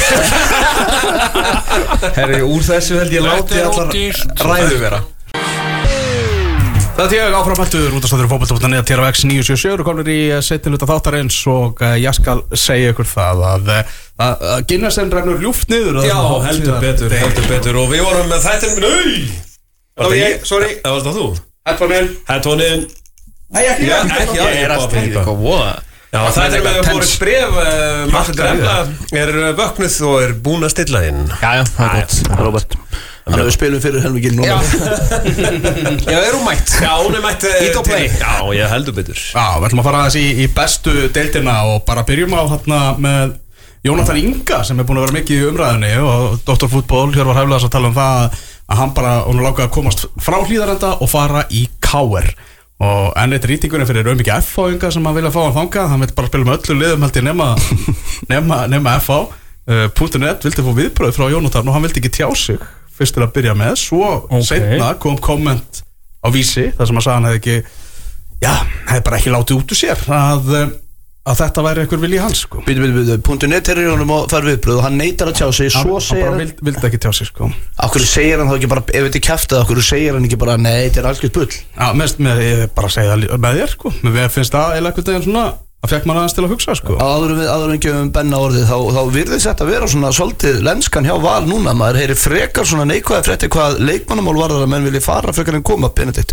Herri, úr þessu held ég láti allar ræðu vera. Það er ég áframhæltur út af stæður fótbolta.net neða T R X níu sjö sjö og komnir í seinniluta þáttarins og uh, ég skal segja ykkur það að, að, að Guinnessin rennur ljúft niður. Já, heldur betur, heldur betur og við vorum með þættin minn auð. Það var ég, sorry. Það var það þú. Headphone-in. Headphone-in. Nei, ekki, Já, ekki, ekki, ekki, ég er að stýra eitthvað voða. Já, það er með að búið bref, Marta Emla er vöknuð og er búin að stilla inn. Já, já, það er gott. Robert, þannig að við spilum fyrir helmingin núna. Já, er hún mætt? Já, hún er mætt. Ít og play. Já, ég heldur betur. Já, við ætlum að fara aðeins í, í bestu deildina og bara byrjum á hérna með Jónatan Inga sem er búin að vera mikið í umræðinni og doktor Fútból, hér var hæflega að tala um það að hann bara, hún langaði að komast frá Hlíðarenda og fara í K R. Og enn eitt rýtingunni fyrir raumikið F H-inga sem hann vilja fá hann þangað. Hann vil bara spila með öllu liðum held ég nema, nema, nema F H. uh, .net vildi fá viðbröð frá Jónatan og hann vildi ekki tjá sig fyrst til að byrja með. Svo okay. seinna kom komment á Vísi þar sem hann sagði hann hefði ekki, já, hefði bara ekki látið út úr sér að, að þetta væri einhver vilji hans sko. Býtu, býtu, býtu, .net er í honum og fær viðbröð og hann neitar að tjá sig. Svo segir hann hann vild, vildi ekki tjá sig sko. Akkur segir hann þá ekki bara, ef þetta er kjaftið, akkur segir hann ekki bara, nei, þetta er algjört bull. Já, mest með, ég bara segja það með þér sko. Mér finnst það eða eitthvað deginn svona að fekk maður aðeins til að hugsa sko. Áður við, áður við gefum Benna orðið þá, þá virðist þetta vera svona svolítið lenskan hjá Val núna. Maður heyri frekar svona neikvæða fréttir hvað leikmannamál varðar að menn vilji fara frekar en koma, Benedikt.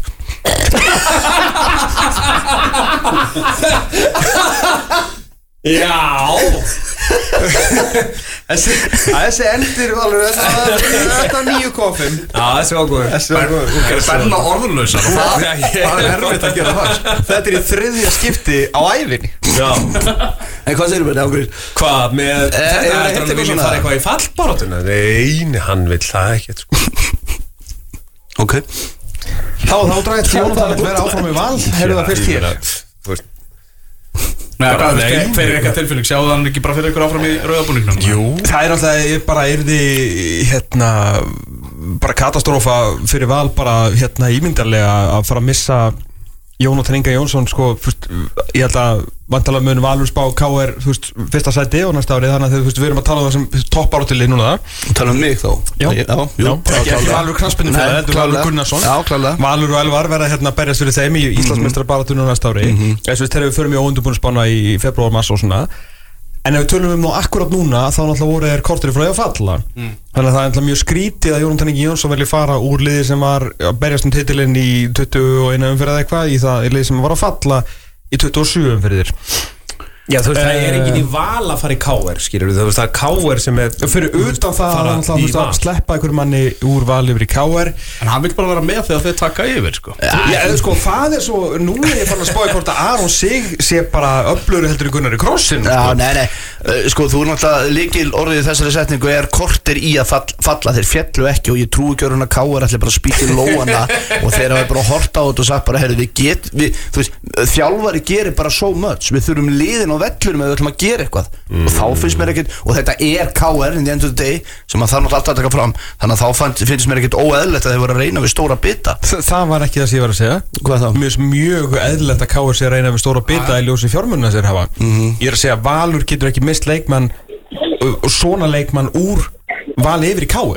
Já. Þessi, þessi endir alveg þetta níu komma fimm. Já, þessi var góður. Þessi var góður. Benna orðunlausa. Það er erfitt að gera það. Þetta er í þriðja skipti á ævinni. Já. En hvað segir Benni ákveður? Hvað með Er- er- þetta er er hann eitthvað vilja svona- fara eitthvað í fallbarátuna? Nei, hann vill það ekkert sko. Ok. Þá þá drætt Jónatan að vera áfram í Val. Heyrðu það fyrst hér. Þú veist, Nei, Bara hvað, nei. hver er eitthvað tilfinning? Sjáðu hann ekki bara fyrir ykkur áfram í rauðabúningnum? Jú. Það er alltaf, ég bara yrði hérna bara katastrófa fyrir Val bara hérna ímyndarlega að fara að missa Jónatan Inga Jónsson sko, fyrst, ég held að vantalega mun Valur spá K R, þú veist, fyrsta sæti og næsta ári, þannig að þú veist, við erum að tala um það sem toppáráttilið núna það. Tala um mig þá. Já. Já, jú, Já, ekki ekki Valur knattspyrnufélag, Nei, heldur Valur klárlega. Gunnarsson. Já, klárlega. Valur og Elvar verða hérna að berjast fyrir þeim í Íslandsmeistarabaráttunni á næsta ári. Þess vegna þegar við förum í óundirbúningsspána í febrúar, mars og svona. En ef við tölum um nú akkurat núna þá náttúrulega voru þeir kortir frá því að falla. Mm. Þannig að það er náttúrulega mjög skrítið að Jónatan Ingi Jónsson velji fara úr liði sem var að berjast um titilinn í tuttugu og eina umferð eða eitthvað í það liði sem var að falla í tuttugu og sjö umferðir. Já, þú veist, það er enginn í Val að fara í K R, skilur við, þú veist, það er K R sem er Fyrir utan það fara að, í að, Val. að sleppa einhver manni úr Val yfir í K R. En hann vil bara vera með þegar þeir taka yfir sko. Já, eða sko, það er svo, nú er ég fann að spáði hvort að Aron Sig sé bara öflugri heldur í Gunnari Krossin. Já, nei, nei, uh, sko, þú er náttúrulega líkil orðið í þessari setningu er kortir í að fall, falla, þeir fjallu ekki og ég trúi ekki að K R ætli bara að spýta í lóana og þeir hafa bara hort á þetta og sagt bara, heyrðu, við get, við, þú veist, þjálfari gerir bara so much, við þurfum liðin á vellurum eða við ætlum að gera eitthvað mm. og þá finnst mér ekkert, og þetta er K R in the end of the day, sem að það náttúrulega alltaf að taka fram, þannig að þá fann, finnst mér ekkert óeðlilegt að þeir voru að reyna við stóra bita. Það var ekki það sem ég var að segja. Hvað þá? Mjög, mjög eðlilegt að K R sé að reyna við stóra bita í ljósi fjármunna sér hafa. Mm-hmm. Ég er að segja að Valur getur ekki mist leikmann og svona leikmann úr Val yfir í K R.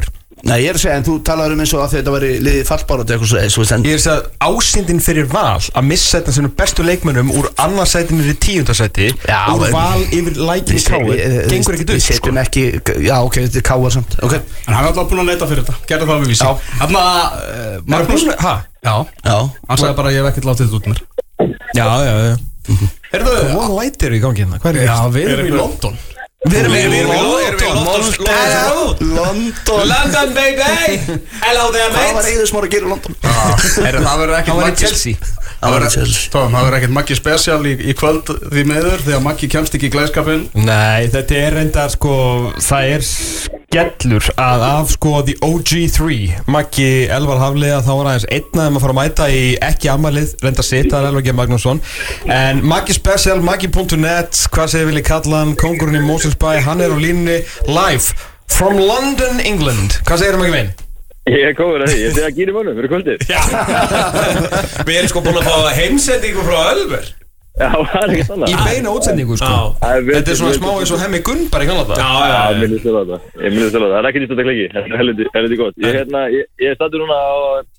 Nei, ég er að segja, en þú talaður um eins og að þetta væri liðið fallbáratu eitthvað svo, svo Ég er að segja ásýndin fyrir Val að missa þetta sem bestu leikmönnum úr annarsætinu í tíundasæti úr Val yfir lækinn í Káir gengur ekkert upp, sko ekki, já, ok, þetta er Káir samt okay. En hann er alltaf búin að leita fyrir þetta, gerði það við vísi Þannig að, Magnús Hæ? Já, já Hann sagði bara, ég hef ekkert látið þetta út mér Já, já, já Heyrðu, hvað lætir í gangi hérna? Já, við erum í London Við erum í London London London, baby Hello there, mate Hvað var Eiður Smári að gera í London? Það verður ekkert Maggi Chelsea Það verður ekkert Maggi special í, í kvöld því meður Þegar Maggi kemst ekki í glæskapin Nei, þetta er reyndar sko Það er skellur að af sko The O G þrjú Maggi Elvar Hafliða þá var aðeins einn að maður fara að mæta í ekki amalið reynda að setja Elvar G. Magnússon En Maggi special, Maggi punktur net hvað segir vilji kalla hann, kóngurinn í Moselsbæ hann er á línunni live from London, England hvað segir Maggi minn? Ég er komur að því, ég sé að gýri mannum fyrir kvöldið Við erum sko búin að fá heimsendingu frá Ölver Já, það er ekki þannig Í beina útsendingu sko Þetta er svona smá eins og hemmi Gunn bara í Kanada Já, já, ég minnist til það Ég minnist til það, það er ekki nýtt að kliki Það er helviti, helviti gott Ég, hérna, ég, ég er stattur núna á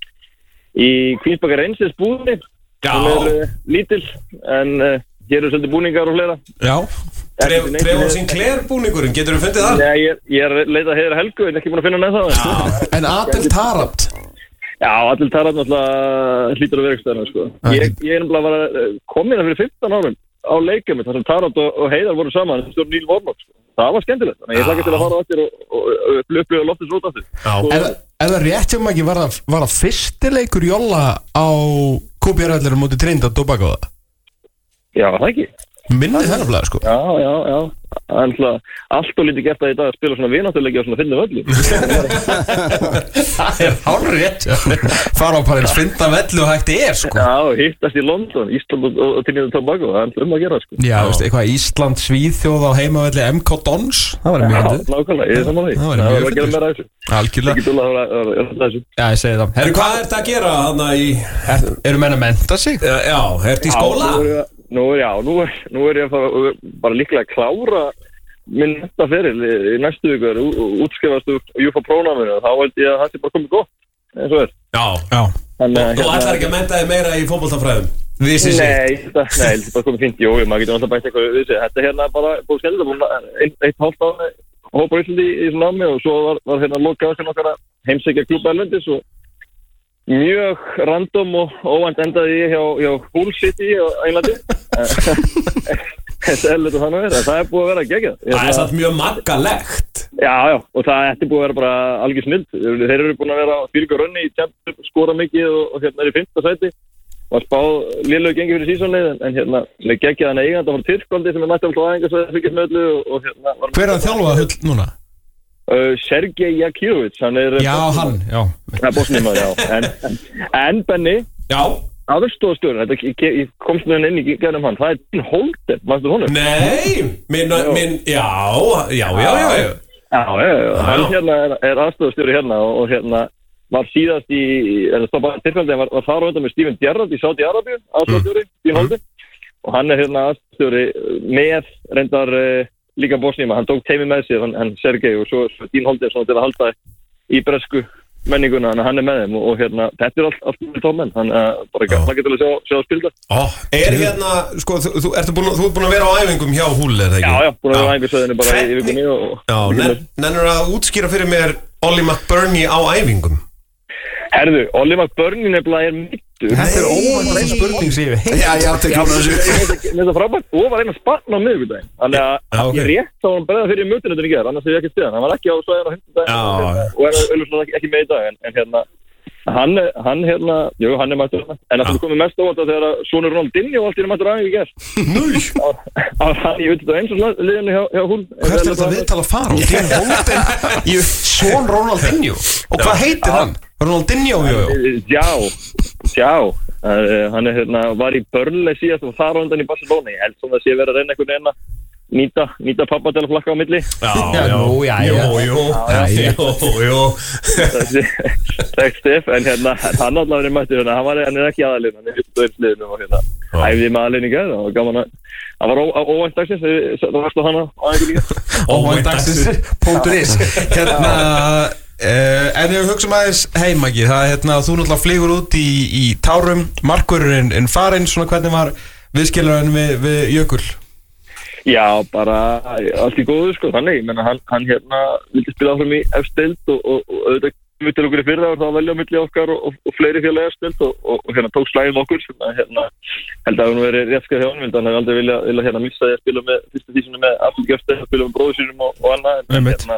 í Queensbakka Rangers búðinni sem er uh, lítil en uh, hér eru svolítið búningar og fleira Já Trevor Sinclair búningurinn, getur þú fundið það? Nei, ég, ég er leitað heiðar Helgu en ekki búin að finna neð það En Adel Tarabt Já, Adel Tarabt náttúrulega hlýtur á verkstæðinu sko. Ég, ég er náttúrulega var að koma inn fyrir fimmtán árum á leikjum þar sem Tarabt og, og Heiðar voru saman sem stjórn Níl Vormok sko. Það var skemmtilegt, þannig að ég hlakka til að fara á eftir og, og, og upplifa loftins rót aftur Er það rétt hjá maður ekki var það, var það fyrstileikur Jólla á K B R-vellirum mútið Trinidad og Tobago? Já, það ekki Minni það nefnilega sko Já, já, já Allt og lítið gert að í dag að spila svona vináttuleiki á svona finnum völlu Það er hárrétt Fara á bara eins finna vellu og hægt er sko Já, hittast í London, Ísland og, og Trinidad og Tobago Það er um að gera sko Já, veist, eitthvað Ísland, Svíþjóð á heimavelli M K Dons Það var mjög hægt Já, nákvæmlega, ég er saman því Það var mjög hægt að gera meira þessu Algjörlega Ekki dúla að vera þessu Já, ég segi það Herru, hvað er þetta að gera hana í Eru menn að menta sig? Já, ertu í skóla? Nú er, já, nú er, nú er ég að fara bara líklega að klára minn næsta feril í, í næstu viku er útskrifast úr U F A-prónaminu og þá held ég að það sé bara komið gott eins og er. Já, já. Þannig að Þú ætlar ekki að menta þig meira í fótboltafræðum? Vissi sig? Nei, þetta nei, það er bara komið fínt, jú, maður getur alltaf bætt eitthvað við sig. Þetta hérna bara búið skemmtilegt, búin eitt, eitt hálft á hópa í Íslandi í, í svona námi og svo var, var hérna lokaðast til nokkara heimsækja klúba erlendis og mjög random og óvænt endaði ég hjá, hjá Hull City á Englandi þetta er litur þannig að það er búið að vera að gegja það er samt mjög maggalegt já já og það er búið að vera bara algjör snill þeir eru búin að vera fylgur rönni í Champions skora mikið og, og hérna er í fimmta sæti og spáð lélög gengi fyrir sísónið en, en hérna með geggjaðan eigandi á Tyrklandi sem er nætti alltaf aðeins að fylgjast með öllu og, og hérna hver er að þjálfa Hull núna? Uh, Sergej Jakirovic hann er já hann já það er bósnima já en, en, en Benni já aðurstofastjóri þetta ég komst með hann inn í gennum hann það er Dean Holden mannstu honum nei minn minn já já já já já já já hann hérna er, er aðstofastjóri hérna og, og hérna var síðast í en það stoppaði Tyrklandi var, var þar á undan með Steven Gerrard í Saudi Arabíu aðstofastjóri mm. Dean Holden mm. og hann er hérna aðstofastjóri með reyndar uh, líka Bosníma, hann tók teimi með sér hann, hann Sergej og svo, svo Dean Holden til að halda í bresku menninguna hann er með þeim og, og hérna þetta er allt, allt með tómmenn, hann uh, bara ekki að getur að sjá, sjá að spilta oh, Er hérna, sko, þú, þú ert búin, þú ert búin að vera á æfingum hjá Hull, er það ekki? Já, já, búin að vera á æfingasöðinni bara í, í vikunni og, Já, nenn, nennur að útskýra fyrir mér Ollie McBurney á æfingum? Herðu, Ollie McBurney nefnilega er mittur Þetta er óvænt spurning sem ég Já, já, tekjum þessu Þetta er frábært og var einn að spanna á miðvikudaginn Þannig að ég rétt þá hann bregða fyrir mötunum í gerð annars hefði ég ekki stiðan, hann var ekki á svæðinu á fimmtudaginn og er auðvitað ekki með í dag en, en hérna, hann, hann hérna jú, hann er mættur en það komið mest óvænt að þegar sonur Ronaldinho allt er mættur aðeins í gerð Núj Það var ég veit eins og liðinu hjá, hjá Hull Hvert er þetta viðtal að fara? Dean Holden í son Ronaldinho og hvað heitir hann? Ronaldinho, jú Já, já uh, hann er hérna, var í Burnley síðast og þar á undan í Barcelona ég held sem það sé verið að reyna einhvern veginn að nýta, nýta pappa til að flakka á milli Já, já, jú, já, já Jú, jú, jú Það er stif, en hérna hann allavega er mættur, hann, var, hann er ekki aðalinn hann er upp á liðinu og hérna æfði með aðalinn í gerð og gaman að það var óvænt dagsins það varstu hana á einhver líka Óvænt dagsins, punktur is Hérna Uh, en ef við hugsaum aðeins heim ekki, það er hérna, þú náttúrulega flýgur út í, í tárum, markvörðurinn en farinn, svona hvernig var viðskilurinn við, við Jökul? Já, bara allt í góðu sko, þannig, ég menna hann, hann hérna vildi spila áfram í efstild og, og, og auðvitað við til okkur í fyrra og það var velja á milli okkar og, og, og fleiri félagi efstild og, og, og hérna tók slægum okkur, sem að hérna held að hún verið réttskað hjá hann, hann hefði aldrei vilja, vilja hérna missa því að spila með fyrsta tísinu með aftur efstild, að spila með bróður sínum og, og annað, en hérna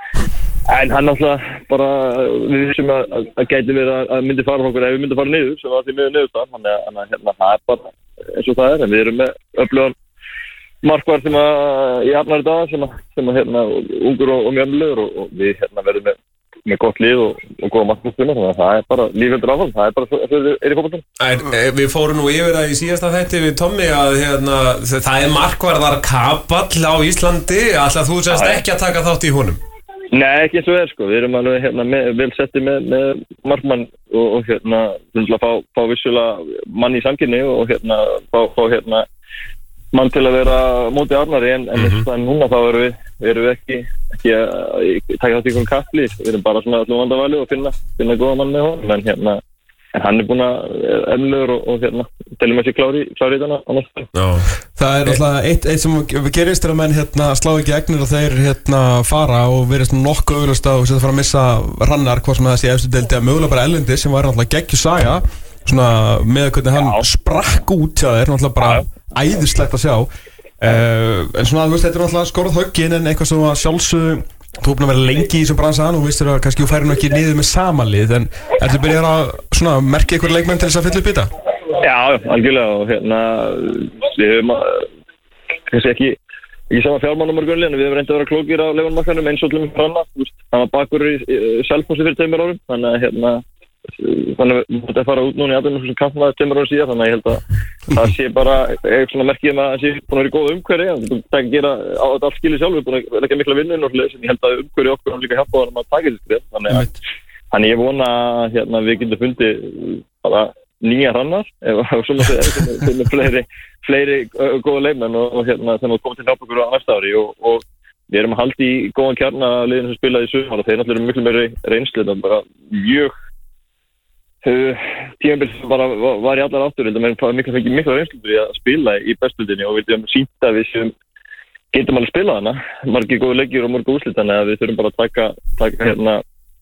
en hann alltaf bara, við vissum að, að, að gæti verið að, að myndi fara okkur ef við myndi fara niður, sem var því miður niðurstaðan, þannig að hérna, hérna, það er bara eins og það er, en við erum með öflugan markvörð sem að í Arnar í dag, sem að, sem að hérna, ungur og, og mjömlegur og, og við hérna verðum með, með gott lið og, og góða markvörðstunum, þannig að það er bara líföldur áfram, það er bara svo, það er í fótboltanum. Við fórum nú yfir það í síðasta þætti við Tommy að hérna, það er markvarðar kapall á Íslandi, alltaf þú sérst ekki að taka þátt í honum. Nei, ekki eins og er sko, við erum alveg hérna með, vel settið með, með markmann og, og hérna, við erum að fá, fá vissulega mann í samkynni og hérna, fá, fá hérna mann til að vera móti Arnari en, en mm-hmm. en núna þá erum við, erum við ekki, ekki að taka þátt í einhvern kapli, við erum bara svona allum vandavali og finna, finna góða mann með honum, en hérna, en hann er búin að efnilegur og, og hérna, telum við sér klári, klári í þarna á næstu. No. Það er alltaf eitt, eitt sem gerist er að menn hérna slá ekki egnir og þeir hérna fara og verðist nokkuð auðvitað og setja fara að missa rannar hvort sem það sé eftir deildi að mögulega bara Erlendi sem var náttúrulega geggju saga svona með hvernig hann Já. sprakk út hjá þeir, náttúrulega bara Já. æðislegt að sjá uh, en svona þú veist, þetta er náttúrulega skorað höggin en eitthvað sem að sjálfsög þú er búin að vera lengi í þessum bransan og vissir að kannski þú færi nú ekki niður með samanlið en ertu byrjað að svona merkja ykkur leikmenn til þess að fylla upp í þetta? Já, algjörlega og hérna við höfum að kannski ekki ekki sama fjármannamörgunli en við höfum reyndið að vera klókir á leifannmarkanum eins og til og með hranna hann var bakur í Selfossi fyrir tveimur árum þannig að hérna þannig að við múttum að fara út núna í aðeins sem kampnaði tveimur árum síðan þannig að ég held að það sé bara eitthvað svona merkið um að það sé búin að vera í góð umhverfi það er að gera á þetta allt skilið sjálf við erum búin að leggja mikla vinnu inn og hlutis en ég held að umhverfi okkur hann líka hjálpa að maður taka þessu þannig að þannig ég vona að hérna, við getum fundið bara nýja hrannar ef svona segja fleiri, fleiri góða leikmenn og, og hérna sem að koma til hjálpa okkur á næsta ári og, og við erum að halda í góðan kjarna liðin sem spilaði í sumar og þeir náttúrulega eru miklu meiri reynslu þetta bara mjög Uh, tímabil bara var, var í allar áttur menn það miklu fengið miklu reynslu í að spila í bestöldinni og við höfum sýnt að við sem getum alveg spila hana margir góðu leikjur og margir úrslit þannig að við þurfum bara að taka, taka hérna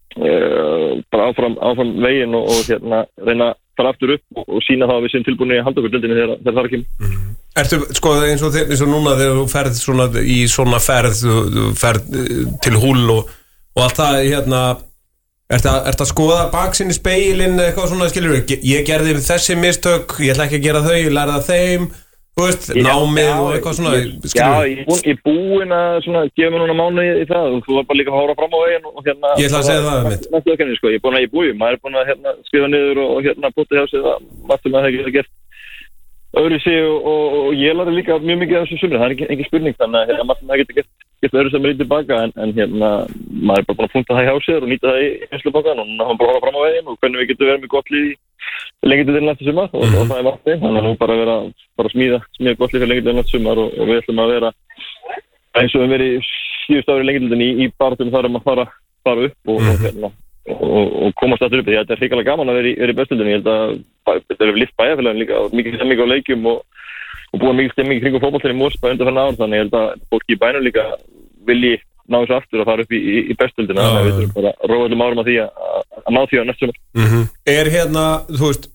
uh, bara áfram, áfram veginn og, og hérna reyna að fara aftur upp og, og sína það að við séum tilbúinni að halda okkur dildinni þegar, þegar það er ekki mm. Ertu, sko, eins og, eins og núna þegar þú ferð svona, í svona ferð þú, þú ferð til húl og, og allt það hérna Ertu að, ertu að skoða baksinn í speilin eitthvað svona, skilur við, ég gerði þessi mistök, ég ætla ekki að gera þau, ég lærði að þeim, þú veist, já, námið já, og eitthvað svona, skilur við. Já, ég er búin, búin að svona, gefa mér núna mánu í, í það, þú var bara líka að hóra fram á veginn og hérna. Ég ætla að segja það, mitt. Næstu ökkenni, sko, ég er búin að ég búi, maður er búin að hérna skrifa niður og, og hérna búti hjá sig það, maður sem að það geta gert öðru sig og, og, og ég lærði líka mjög mikið af þessu sumri, það er ekki, ekki spurning, þannig að hérna, maður sem það geta gert geta öðru sem er í tilbaka en, en hérna maður er bara búin að punkta það hjá sér og nýta það í einslubankan og hann bara hóra fram á veginn og hvernig við getum verið með gott lið í lengi til þeirra næsta sumar og, mm-hmm. og það er margt þannig að nú bara vera bara smíða, smíða gott lið fyrir lengi til þeirra næsta sumar og, og við ætlum að vera eins og við verið síðust árið lengi til þeirra í, í barðum þar um að fara, fara upp og, mm-hmm. og, hérna, og, og komast aftur upp því að þetta er hrikalega gaman að vera í, vera í bestöldinni ég held að þetta er lift bæjarfélagin líka og mikið stemming á leikjum og, og búið mikið stemming kring fótboltann í Mosfellsbæ undanfarna ár þannig ég held að fólki í bænum líka vilji ná þessu aftur að fara upp í, í, í bestöldina þannig að við þurfum bara að róa öllum árum að því að, að ná því á næstu sumar mm-hmm. Er hérna, þú veist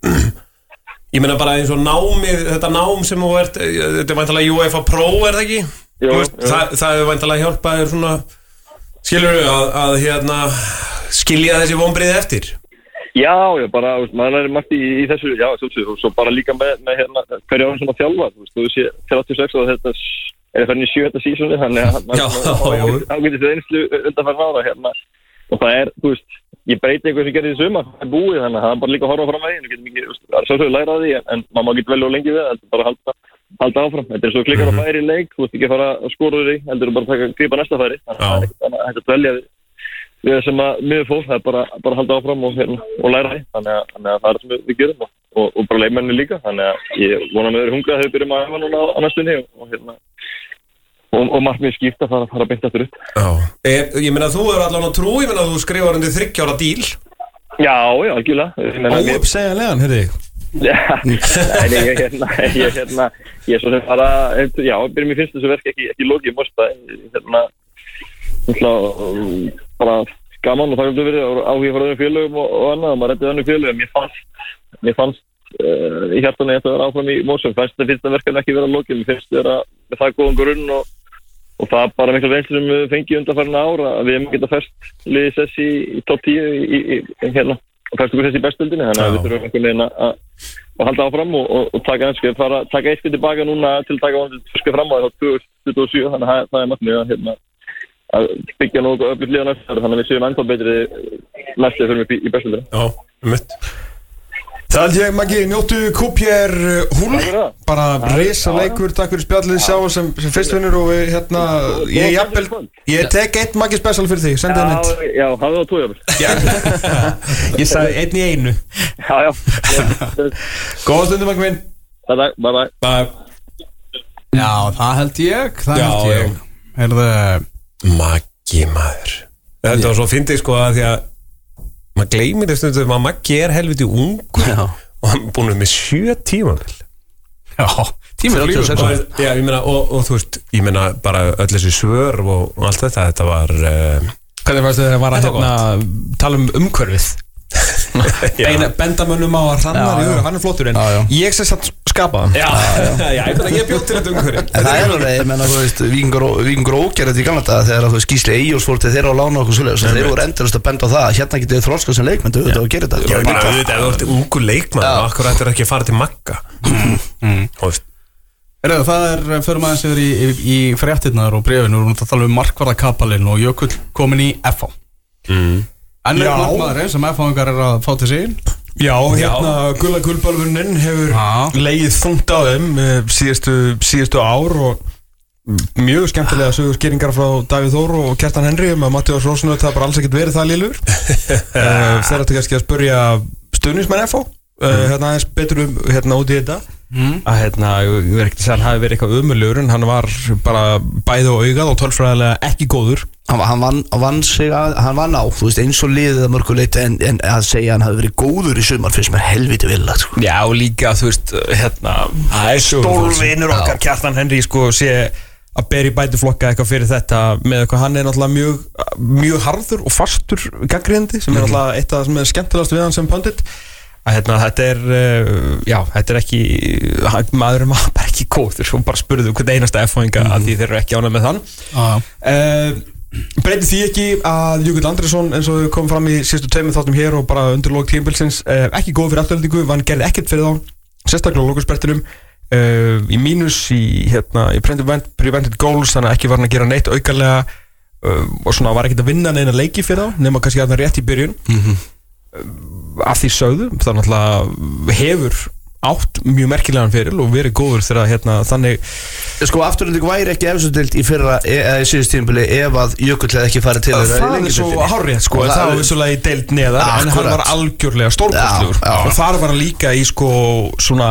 ég meina bara eins og námið þetta nám sem þú ert, þetta er væntanlega UEFA Pro er það ekki? Jó, veist, það, það er væntanlega hjálpað þér svona skilur við að, að hérna skilja þessi vonbrigði eftir? Já, já, bara, veist, maður er margt í, í þessu, já, svolítið, og svo bara líka með, með hérna, hverja árum svona þjálfa, þú veist, þú sé þrjátíu og sex og þetta er farin í sjöunda sísoni, þannig að maður ágætist einslu undanfarna ára, hérna, og það er, þú veist, ég breyti eitthvað sem gerði í sumar, það er búið, þannig að það er bara líka að horfa fram veginn, þú getur mikið, það er svolítið læra að því, en, en maður getur vel og lengi við, þetta er bara að halda, halda áfram, þetta er svo klikkar að færi í leik, þú veist ekki að fara að skora úr því, heldur bara að taka, grípa næsta færi, þannig að það er ekkert að velja við. Við sem að miður fólk, það er bara, bara að halda áfram og, hérna, og læra því, þannig að, þannig að það er sem við, við gerum og, og, og bara leikmenni líka, þannig að ég vona með þeirri hungra að þau byrjum að hafa núna á, á næstunni og, og hérna, og, og markmið skipta fara, fara beint eftir upp. Já, er, ég meina þú er allan á trú, ég meina þú skrifar undir þriggja ára díl. Já, já, algjörlega. Óuppsegjanlegan, heyrðu þig. Já, nei, ég hérna, ég hérna, ég er svo sem bara, já, byrjum í fyrstu þessu verk ekki, ekki lokið í Mosta, hérna, hérna, bara gaman og það hefði verið áhuga frá öðrum félögum og, og annað, og maður reddið öðrum félögum, mér fannst, mér fannst uh, í hjartunni þetta að vera áfram í Mosum, fannst það finnst það verkan ekki vera lokið, mér finnst það vera með það góðan grunn og, og það bara mikla reynslu sem við fengið undanfarna ára, að við hefum getað fest liðið sess í, í topp tíu í, í, í hérna. Og fæst okkur þessi í bestöldinni, þannig að við þurfum einhvern veginn að, að halda áfram og, og, og taka einsku, fara, taka eitt skrið tilbaka núna til að taka vonandi skrið fram á því þá tvö þúsund tuttugu og sjö, þannig að það er markmið að, hérna, að byggja nú öflug liða næstu ári, þannig að við séum ennþá betri næstu fyrir mig í, í bestöldinni. Já, mitt. Það held ég, Maggi, njóttu Kúpjér Húl, bara risa leikur, takk fyrir spjallið, sjá sem, sem fyrstvinnur og við, hérna, ég jafnvel, ég tek eitt Maggi special fyrir því, sendið hann eitt. Já, hafðu það tói jafnvel. Ég sagði einn í einu. Já, já. Góða stundu, Maggi minn. Takk, bye bye. Bye. Já, það held ég, það Já, held ég. Heyrðu, Maggi maður. Þetta var svo fyndið sko að því að maður gleymir þess stundum að Maggi er helviti ungur Já. og hann er búin með sjö tímabil. já, tíminn flýgur. þrjátíu og sex. Og, já, ég meina, og, og þú veist, ég meina bara öll þessi svör og, og allt þetta, þetta var uh, Hvernig varstu þegar var að Þetta var hérna tala um umhverfið? Beina bendamönnum á að hrannar í huga, hann er flottur en Já, já. ég sem satt skapaðan. Já, já, ég veit að ég bjótt til þetta umhverfi. En það er alveg, ég menna, þú veist, Víkingur og- Víkingur ógerði þetta í gamla daga þegar að þú veist Gísli Eyjólfs fór til þeirra á lána okkur svoleiðis og þeir voru endalaust að benda á það að hérna getið þið þroskað sem leikmenn auðvitað og gera þetta. Já, bara auðvitað, ef þú ert ungur leikmann, Já. akkur ættir ekki að fara til Magga. Þú veist, Heyrðu, það er, förum aðeins yfir í, í, í fréttirnar og bréfin, við erum að tala um markvarðakapalinn og Jökull komin í F H. mm. En er Já. markmaðurinn sem F H-ingar er að fá til sín? Já, hérna Gulla Gullbálfurinn hefur Já. legið þungt á þeim eh, síðustu, síðustu ár og mjög skemmtilega sögur skýringar frá Davíð Þór og Kjartan Henry um að Mattias Rósnöð það bara alls ekkert verið það lélur. uh, Þeir ættu kannski að spurja stuðningsmenn F H uh, hérna aðeins betur um hérna út í þetta Mm. að hérna, ég verð ekki að segja hann hafi verið eitthvað umölugur en hann var bara bæði og augað og tölfræðilega ekki góður. Hann, hann, vann, hann vann sig að, hann vann á, þú veist, eins og liðið að mörgu leiti en, en að segja að hann hafi verið góður í sumar finnst mér helviti villagt, sko. Já, og líka, þú veist, hérna stórvinur okkar Kjartan Henry sko sé að bera í bætuflokka eitthvað fyrir þetta með eitthvað, hann er náttúrulega mjög, mjög harður og fastur gagnrýnandi sem er náttúrulega eitt af það sem er skemmtilegast við hann sem pundit að hérna, þetta er, uh, já, þetta er ekki, maðurinn var bara ekki góður og bara spurðu hvern einasta F-fóinga mm. að því þeir eru ekki ánað með þann. Já. Uh, breytir því ekki að Jökull Andrésson eins og kom fram í síðustu tveimur þáttum hér og bara undir lók tímabilsins uh, ekki góð fyrir afturlendingu, hann gerði ekkert fyrir þá, sérstaklega á lókuspertinum, uh, í mínus, í, hérna, í prevented goals, þannig að ekki var hann að gera neitt aukarlega uh, og svona var ekkert að vinna neina leiki fyrir þá, nema kannski að hann rétt í byrjun. Mhm. Af því sögðu, það náttúrulega hefur átt mjög merkilegan fyrir og verið góður þegar hérna þannig Sko, afturlending væri ekki efsudelt í fyrra eða í síðust tímabili ef að Jökull hefði ekki farið til þeirra í það er svo Lengjudeildinni. hárrétt sko, Og en það það var er- vissulega í deild neðar en hann Akkurat. var algjörlega stórkostlegur Já, já. og þar var hann líka í sko svona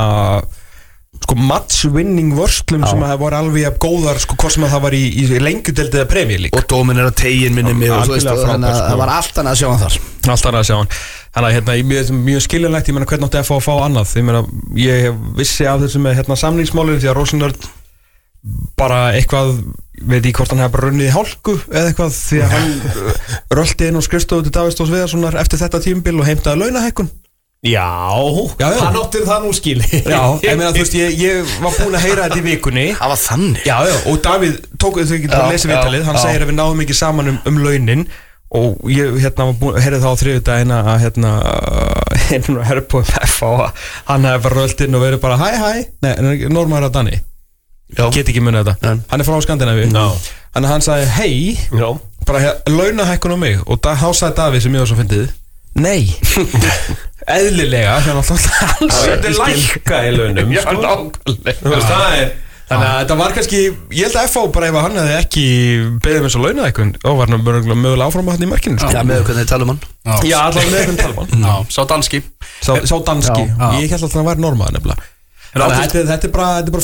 sko match winning vörslum sem að það voru alveg jafn góðar sko hvort sem að það var í, í lengjudeild eða Premier League Og dómin er að tegin minni mig og þú veist, Algjörlega og þannig frábær, að sko. það var allt annað að sjá hann þar. allt annað að sjá hann þannig að hérna, ég mjög, mjög skiljanlegt, ég meina hvernig átti að fá að fá annað ég meina, ég hef vissi af þessu með hérna samlíksmálinu því að Rósnörd bara eitthvað veit ég hvort hann hefði bara runnið í hálku eða eitthvað því að hann röldi inn og skrifstofu til Davíð Þórs Viðarssonar eftir þetta tímabil og heimtaði launahækkun. Já, Já, já. hann átti það nú skili. Já, ég meina þú veist, ég, ég var búin að heyra þetta í vikunni. Það var þannig. Já, já, og Davíð tók þau ekki að lesa viðtalið, hann já. segir að við náðum ekki saman um, um launin og ég hérna var búin að heyra það á þriðjudaginn að hérna einu og herrbúið með F og hann hefði bara rölt inn og verið bara hæ hæ, nei, Normaður að Danni Já. get ekki munið þetta, Nei. hann er frá Skandinavíu Já. þannig að hann sagði hei, Já. bara hér, launahækkun á mig og da, þá sagði Davíð sem ég var svo fyndið nei eðlilega, hérna alltaf alls Þetta er lækka í launum, Já, sko. nákvæmlega. Þú veist, það er Þannig að þetta var kannski, ég held að F H bara ef hann hefði ekki beðið með svo launað eitthvað þá var hann mögulega, mögulega áfram að hann í markinu sko. Já, með hvernig þið talum hann. Já, allavega með hvernig talum hann Já, sá danski. Sá, sá danski, Já, já. ég held að hann var normaður nefnilega Þannig að þetta, þetta, er bara, þetta er bara fínt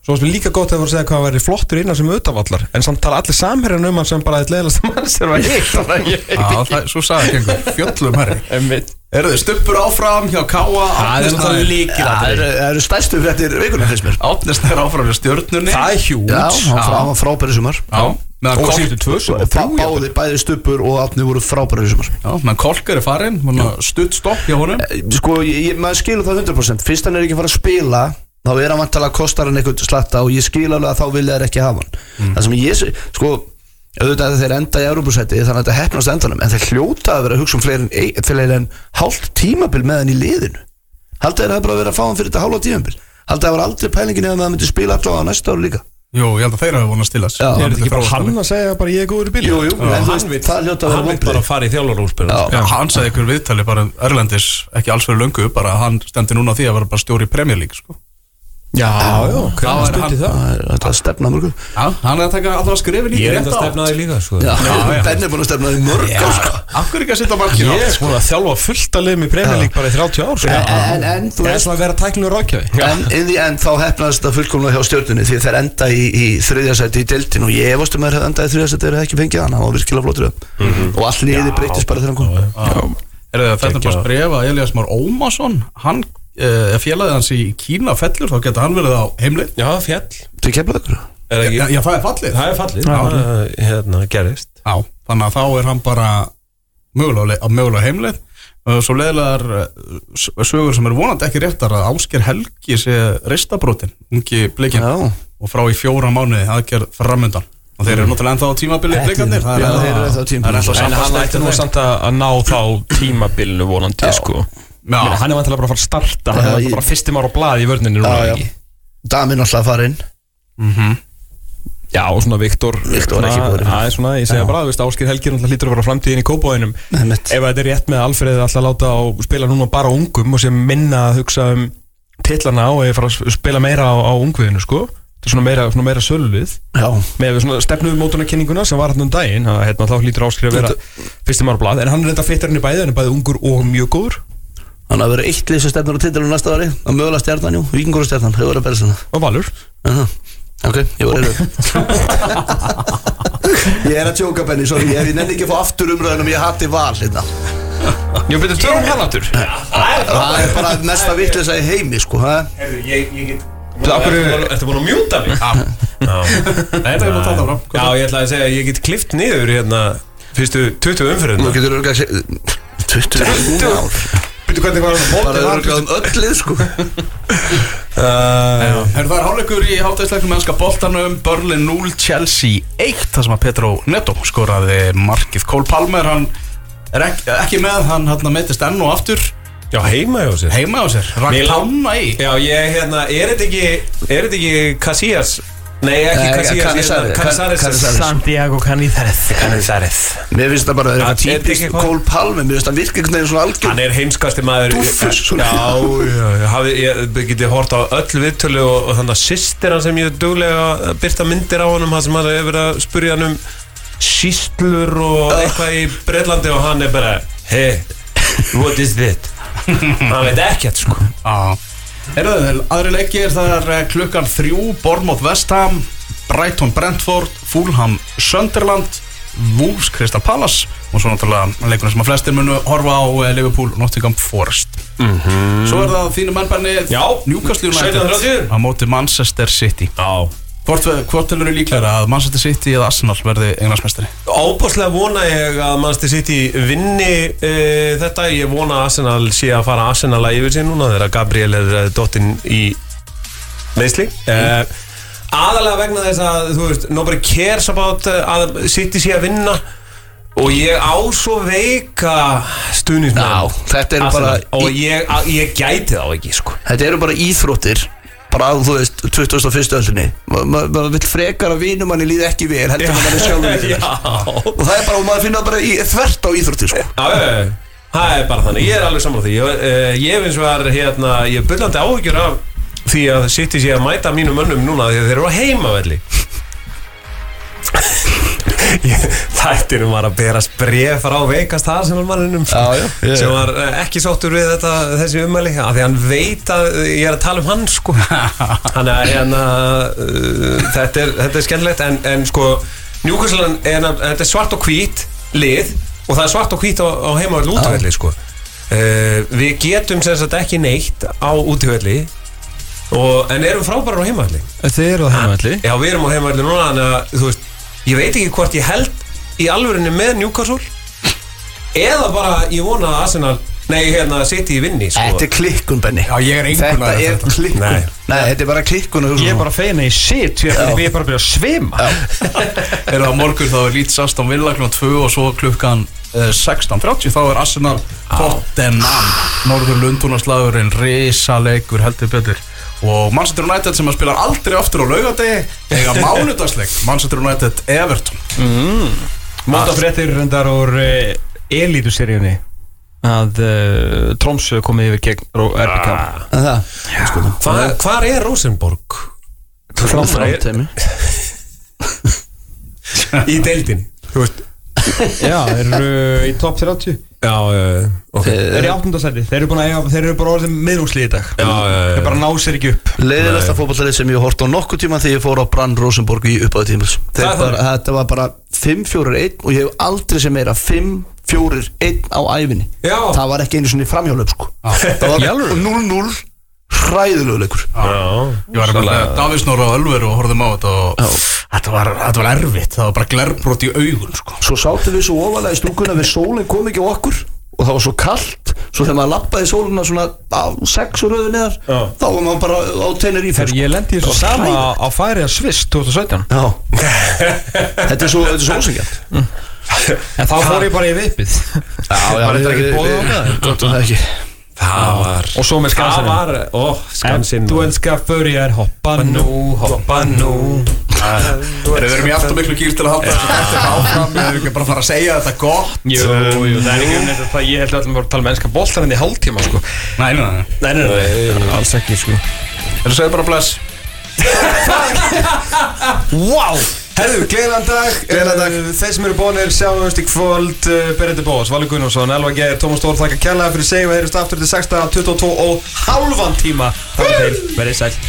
Svo varst við líka gott að vera að segja hvað að vera flottur innan sem utanvallar. En samt tala allir samherjan um hann sem bara eitt leiðilegasta mann sem var hitt. Já, það, svo sagði ekki einhver fjöllum herri. Eru þið stuppur áfram hjá Káa? Það er náttúrulega líkil Það eru stærstu fréttir vikunum fyrst mér. Átnesnir áfram við Stjörnunni. Það er hjút. Já, hann var frábæri sumar. Já, meðan Og síðustu tvö sem Báði, bæði stuppur og Átni voru frábæri sumar. Já, menn Kolker er farinn, stutt stopp hjá honum. Sko, ég, maður skilur það hundra prósent. Fyrst hann er ekki að fara að spila, þá er hann vantilega að kostar hann eitthvað slatta og ég skil alveg að þá vilja þær ekki hafa hann. Mm. Það sem ég, sko, auðvitað þeir enda í Evrópusæti þannig að þetta heppnast endanum, en þeir hljóta að vera að hugsa um fleiri en, fleiri en hálft tímabil með hann í liðinu. Haldið þeir að bara vera að fá hann fyrir þetta hálfa tímabil. Haldið það var aldrei pælingin ef það myndi spila allavega á næsta ári líka. Jú, ég held að þeir hafa vonað að stila. Er þetta ekki bara hann að segja bara ég er góður í bíl? Jú, jú, en þú veist, það hljóta að vera Hann vil bara fara í þjálfarúspil. Já, hann sagði ykkur viðtali bara erlendis, ekki alls fyrir löngu, bara hann stendi núna á því að vera bara stjóri í Premier League, sko. Já, já, hvernig stundi það? Það er stefnað mörgu. Já, hann er að taka allra skrifin í Ég er rétt enda að stefna þig líka, sko. Já, Benni er búin að stefna því mörg ár, sko. Akkur ekki að sitta á markinu Ég er búin að þjálfa fullt að liðum í Premier League bara í þrjátíu ár, sko. En, en, þú Það er veist, svona að vera tæknilegur ráðgjafi. en in the end þá hefnast það fullkomlega hjá Stjörnunni því þeir enda í, í þriðja sæti í deildin og ég efast um að þeir enda í þriðja sæti þeir hefði ekki fengið hann, hann var virkilega flottur og all liði breytist bara þegar hann kom. Þetta er bara spref að Elías Már Ómarsson, hann Uh, félagið hans í Kína fellur þá geta hann verið á heimleið. Já, fjall. Til Keflavíkur. Er það Já, ekki? já, það er fallið. Það er fallið. Það, hérna, gerist. Já, þannig að þá er hann bara mögulega, mögulega heimleið. Uh, svo leiðilegar uh, sögur sem eru vonandi ekki réttar að Ásgeir Helgi sé ristabrotin, ungi blikinn og frá í fjóra mánuði aðgerð framundan. Og þeir eru náttúrulega ennþá á tímabili blikarnir. Já, þeir eru ennþá á tímabili. En hann ætti nú samt að ná þá tímabilinu vonandi, sko. Menni, hann er vantilega bara að fara að starta hann er ég... bara fyrstum ára á blaði í vörninu Dami náttúrulega að fara inn mm -hmm. Já og svona Viktor Viktor ekki búin svona, ég segja bara, Ásgeir Helgi hlýtur að vera framtíðin í Kópavoginum ef þetta er rétt með Alfreð alltaf að láta á spila núna bara ungum og sem minna að hugsa um titlana og ég fara að spila meira á, á ungviðinu sko. Þetta er svona meira, svona meira sölulið með svona stefnumótunarkynninguna sem var hann um daginn að hérna þá hlýtur Ásgeir að vera fyrstum ára á blað en hann er reynda fittarinn í bæði, hann er bæði ungur og mjög góður. Þannig að vera eitt lið sem stefnur á titilum næsta ári að mögulega stjarnan, jú, Víkingur og stjarnan þau voru að bæra svona og Valur uh-huh. Ok, ég var reyður Ég er að tjóka Benni, sorry ég, ég nenni ekki að fá aftur umröðunum ég hati Val hérna. Ég betur tölum hann aftur Það er bara mesta vitleysa í heimi sko, Herru, ég, ég get Akkur Ertu búin að mjúta mig? Nei, það er nú þetta frá. Já, ég ætla að segja að ég get klift niður hérna fyrstu tuttugu umferðina. Nú getur þú tuttugu ár Býtu hvernig var hann bara örgað um öll lið sko Uh, það er hálfleikur í hálfdægisleiknum mennska boltanum Burnley núll, Chelsea eitt þar sem að Pedro Neto skoraði markið. Cole Palmer, hann er ekki, ekki með, hann hérna meitist enn og aftur. Já, heima hjá sér Heima hjá sér, rakk tána í. Já, ég, hérna, er þetta ekki Er þetta ekki Casillas? Nei, ekki Casillas Canizares Santiago Canizares Canizares Mér finnst það bara að það er típist Cole Palmer Mér finnst það virka einhvern veginn svona algjör Hann er heimskasti maður Dúffur Já, já, hafi, ég geti hort á öll viðtölu og, og þannig að systir hann sem ég duglega byrta myndir á honum hann sem hann hefur verið að spurja hann um sýstlur og eitthvað í Breitlandi og hann er bara Hey, what is that? Hann veit ekkert sko Já Erðu, aðri leikir það er klukkan þrjú Bournemouth West Ham, Brighton Brentford, Fulham Sunderland, Wolves Crystal Palace og svo náttúrulega leikurinn sem að flestir munu horfa á Liverpool Nottingham Forest. mm-hmm. Svo er það þínu mennbenni Newcastle United á móti Manchester City. Já Hvort, hvort telur þú líklega að Manchester City eða Arsenal verði englandsmeistari? Óbúslega vona ég að Manchester City vinni uh, þetta. Ég vona að Arsenal sé að fara Arsenal að yfir sig núna þegar Gabriel er dottinn í meiðsli. mm. uh, Aðalega vegna þess að þú veist, nobody cares about að City sé að vinna og ég á svo veika stuðningsmenn. Já, þetta eru bara og ég, að, ég gæti þá ekki sko. Þetta eru bara íþróttir bara á, þú veist, tuttugasta og fyrstu öldinni maður ma vill frekar að vinum manni líði ekki vel heldur en manni sjálfur líði og það er bara, og maður finna bara í, þvert á íþróttir sko. Já, það er bara þannig, ég er alveg saman á því ég, ég finnst var, hérna, ég er bullandi áhyggjur af því að City sé að mæta mínum mönnum núna því að þeir eru á heimavelli Þættinum var að berast bréf frá veikast Arsenal-manninum Já, já, já. sem var ekki sáttur við þetta, þessi ummæli af því hann veit að ég er að tala um hann sko. Þannig að hérna, uh, þetta, er, þetta er skemmtilegt en, en sko Newcastle er, þetta er svart og hvít lið og það er svart og hvít á, á heimavöll útivelli sko. uh, Við getum sem sagt ekki neitt á útivelli og, en erum frábærar á heimavalli. Þið eru á heimavalli? Já, við erum á heimavalli núna, þannig að þú veist, ég veit ekki hvort ég held í alvörinni með Newcastle eða bara ég vona að Arsenal, nei, hérna, City í vinni sko. Þetta er klikkun, Benni. Já, ég er engun Þetta er klikkun. Nei. Nei, þetta er bara klikkun. Ég er bara fegin að ég sit, ég er bara að byrja að svima. Eða á morgun þá er Leeds Aston Villa klukkan tvö og svo klukkan sextán þrjátíu þá er Arsenal Tottenham, Norður Lundúnaslagurinn, risaleikur heldur betur. Og Manchester United sem að spila aldrei aftur á laugardegi eiga mánudagsleik, Manchester United Everton. mm. Móta fréttir reyndar úr uh, Elítu-seríunni að uh, Tromsø komið yfir gegn R B K. Það? Hva, Hvar er Rosenborg? Frá framtæmi. Í deildinni, þú veist. Já, þeir eru uh, í topp þrjátíu. Já, uh, ok. Þeir eru í áttundasæti. Þeir eru búin að eiga, þeir eru bara orðið miðrúmslið í dag. Já, já, já. Þeir bara ná sér ekki upp. Leiðilegsta fótbollalið sem ég hef hort á nokkuð tíma þegar ég fór á Brann Rosenborg í uppáðu tímils. Þetta var bara fimm fjórir einn og ég hef aldrei sem meira fimm fjórir einn á ævinni. Já. Það var ekki einu svona í framhjálöf sko. Það var núll núll hræðilegu leikur. Ég var með Davís Nóra og Ölver og horfðum á þetta og þetta var, þetta var erfitt, það var bara glerbrot í augun sko. Svo sátum við svo ofalega í stúkuna við sólinn kom ekki á okkur og það var svo kallt, svo þegar maður lappaði sólina svona á sex og röðu neðar þá var maður bara á Tenerife sko. Ég lendi þessu sama á, á færi að Sviss twenty seventeen. Já. Þetta er svo, þetta er svo ósengjart. mm. En þá fór ég bara í viðbið. Já, já, var þetta ekki bóðið á það? Gott um það ekki. Það var Og svo með skansinu. Það var, ó, skansinn. Du elskar förjar, hoppa nú, hoppa nú. Við erum í aftur miklu gýr til að halda þetta áfram, við erum ekki bara að fara að segja þetta gott. Jú, jú, það er ekki um þetta, það ég held að við tala með ennska boltar en í hálftíma sko. Nei, nei, nei. Nei, nei, nei, alls ekki sko. Þú segir bara bless. Wow! Herðu, gleðan dag. Gleðan dag. Þeir sem eru bónir sjáumst í kvöld. Berindi Bós, Valur Gunnarsson, Elva Geir, Tómas Stór, þakka kærlega fyrir sig. Við heyrjumst aftur til sextán tuttugu og tvö og hálfan tíma. Takk til, verið sæl.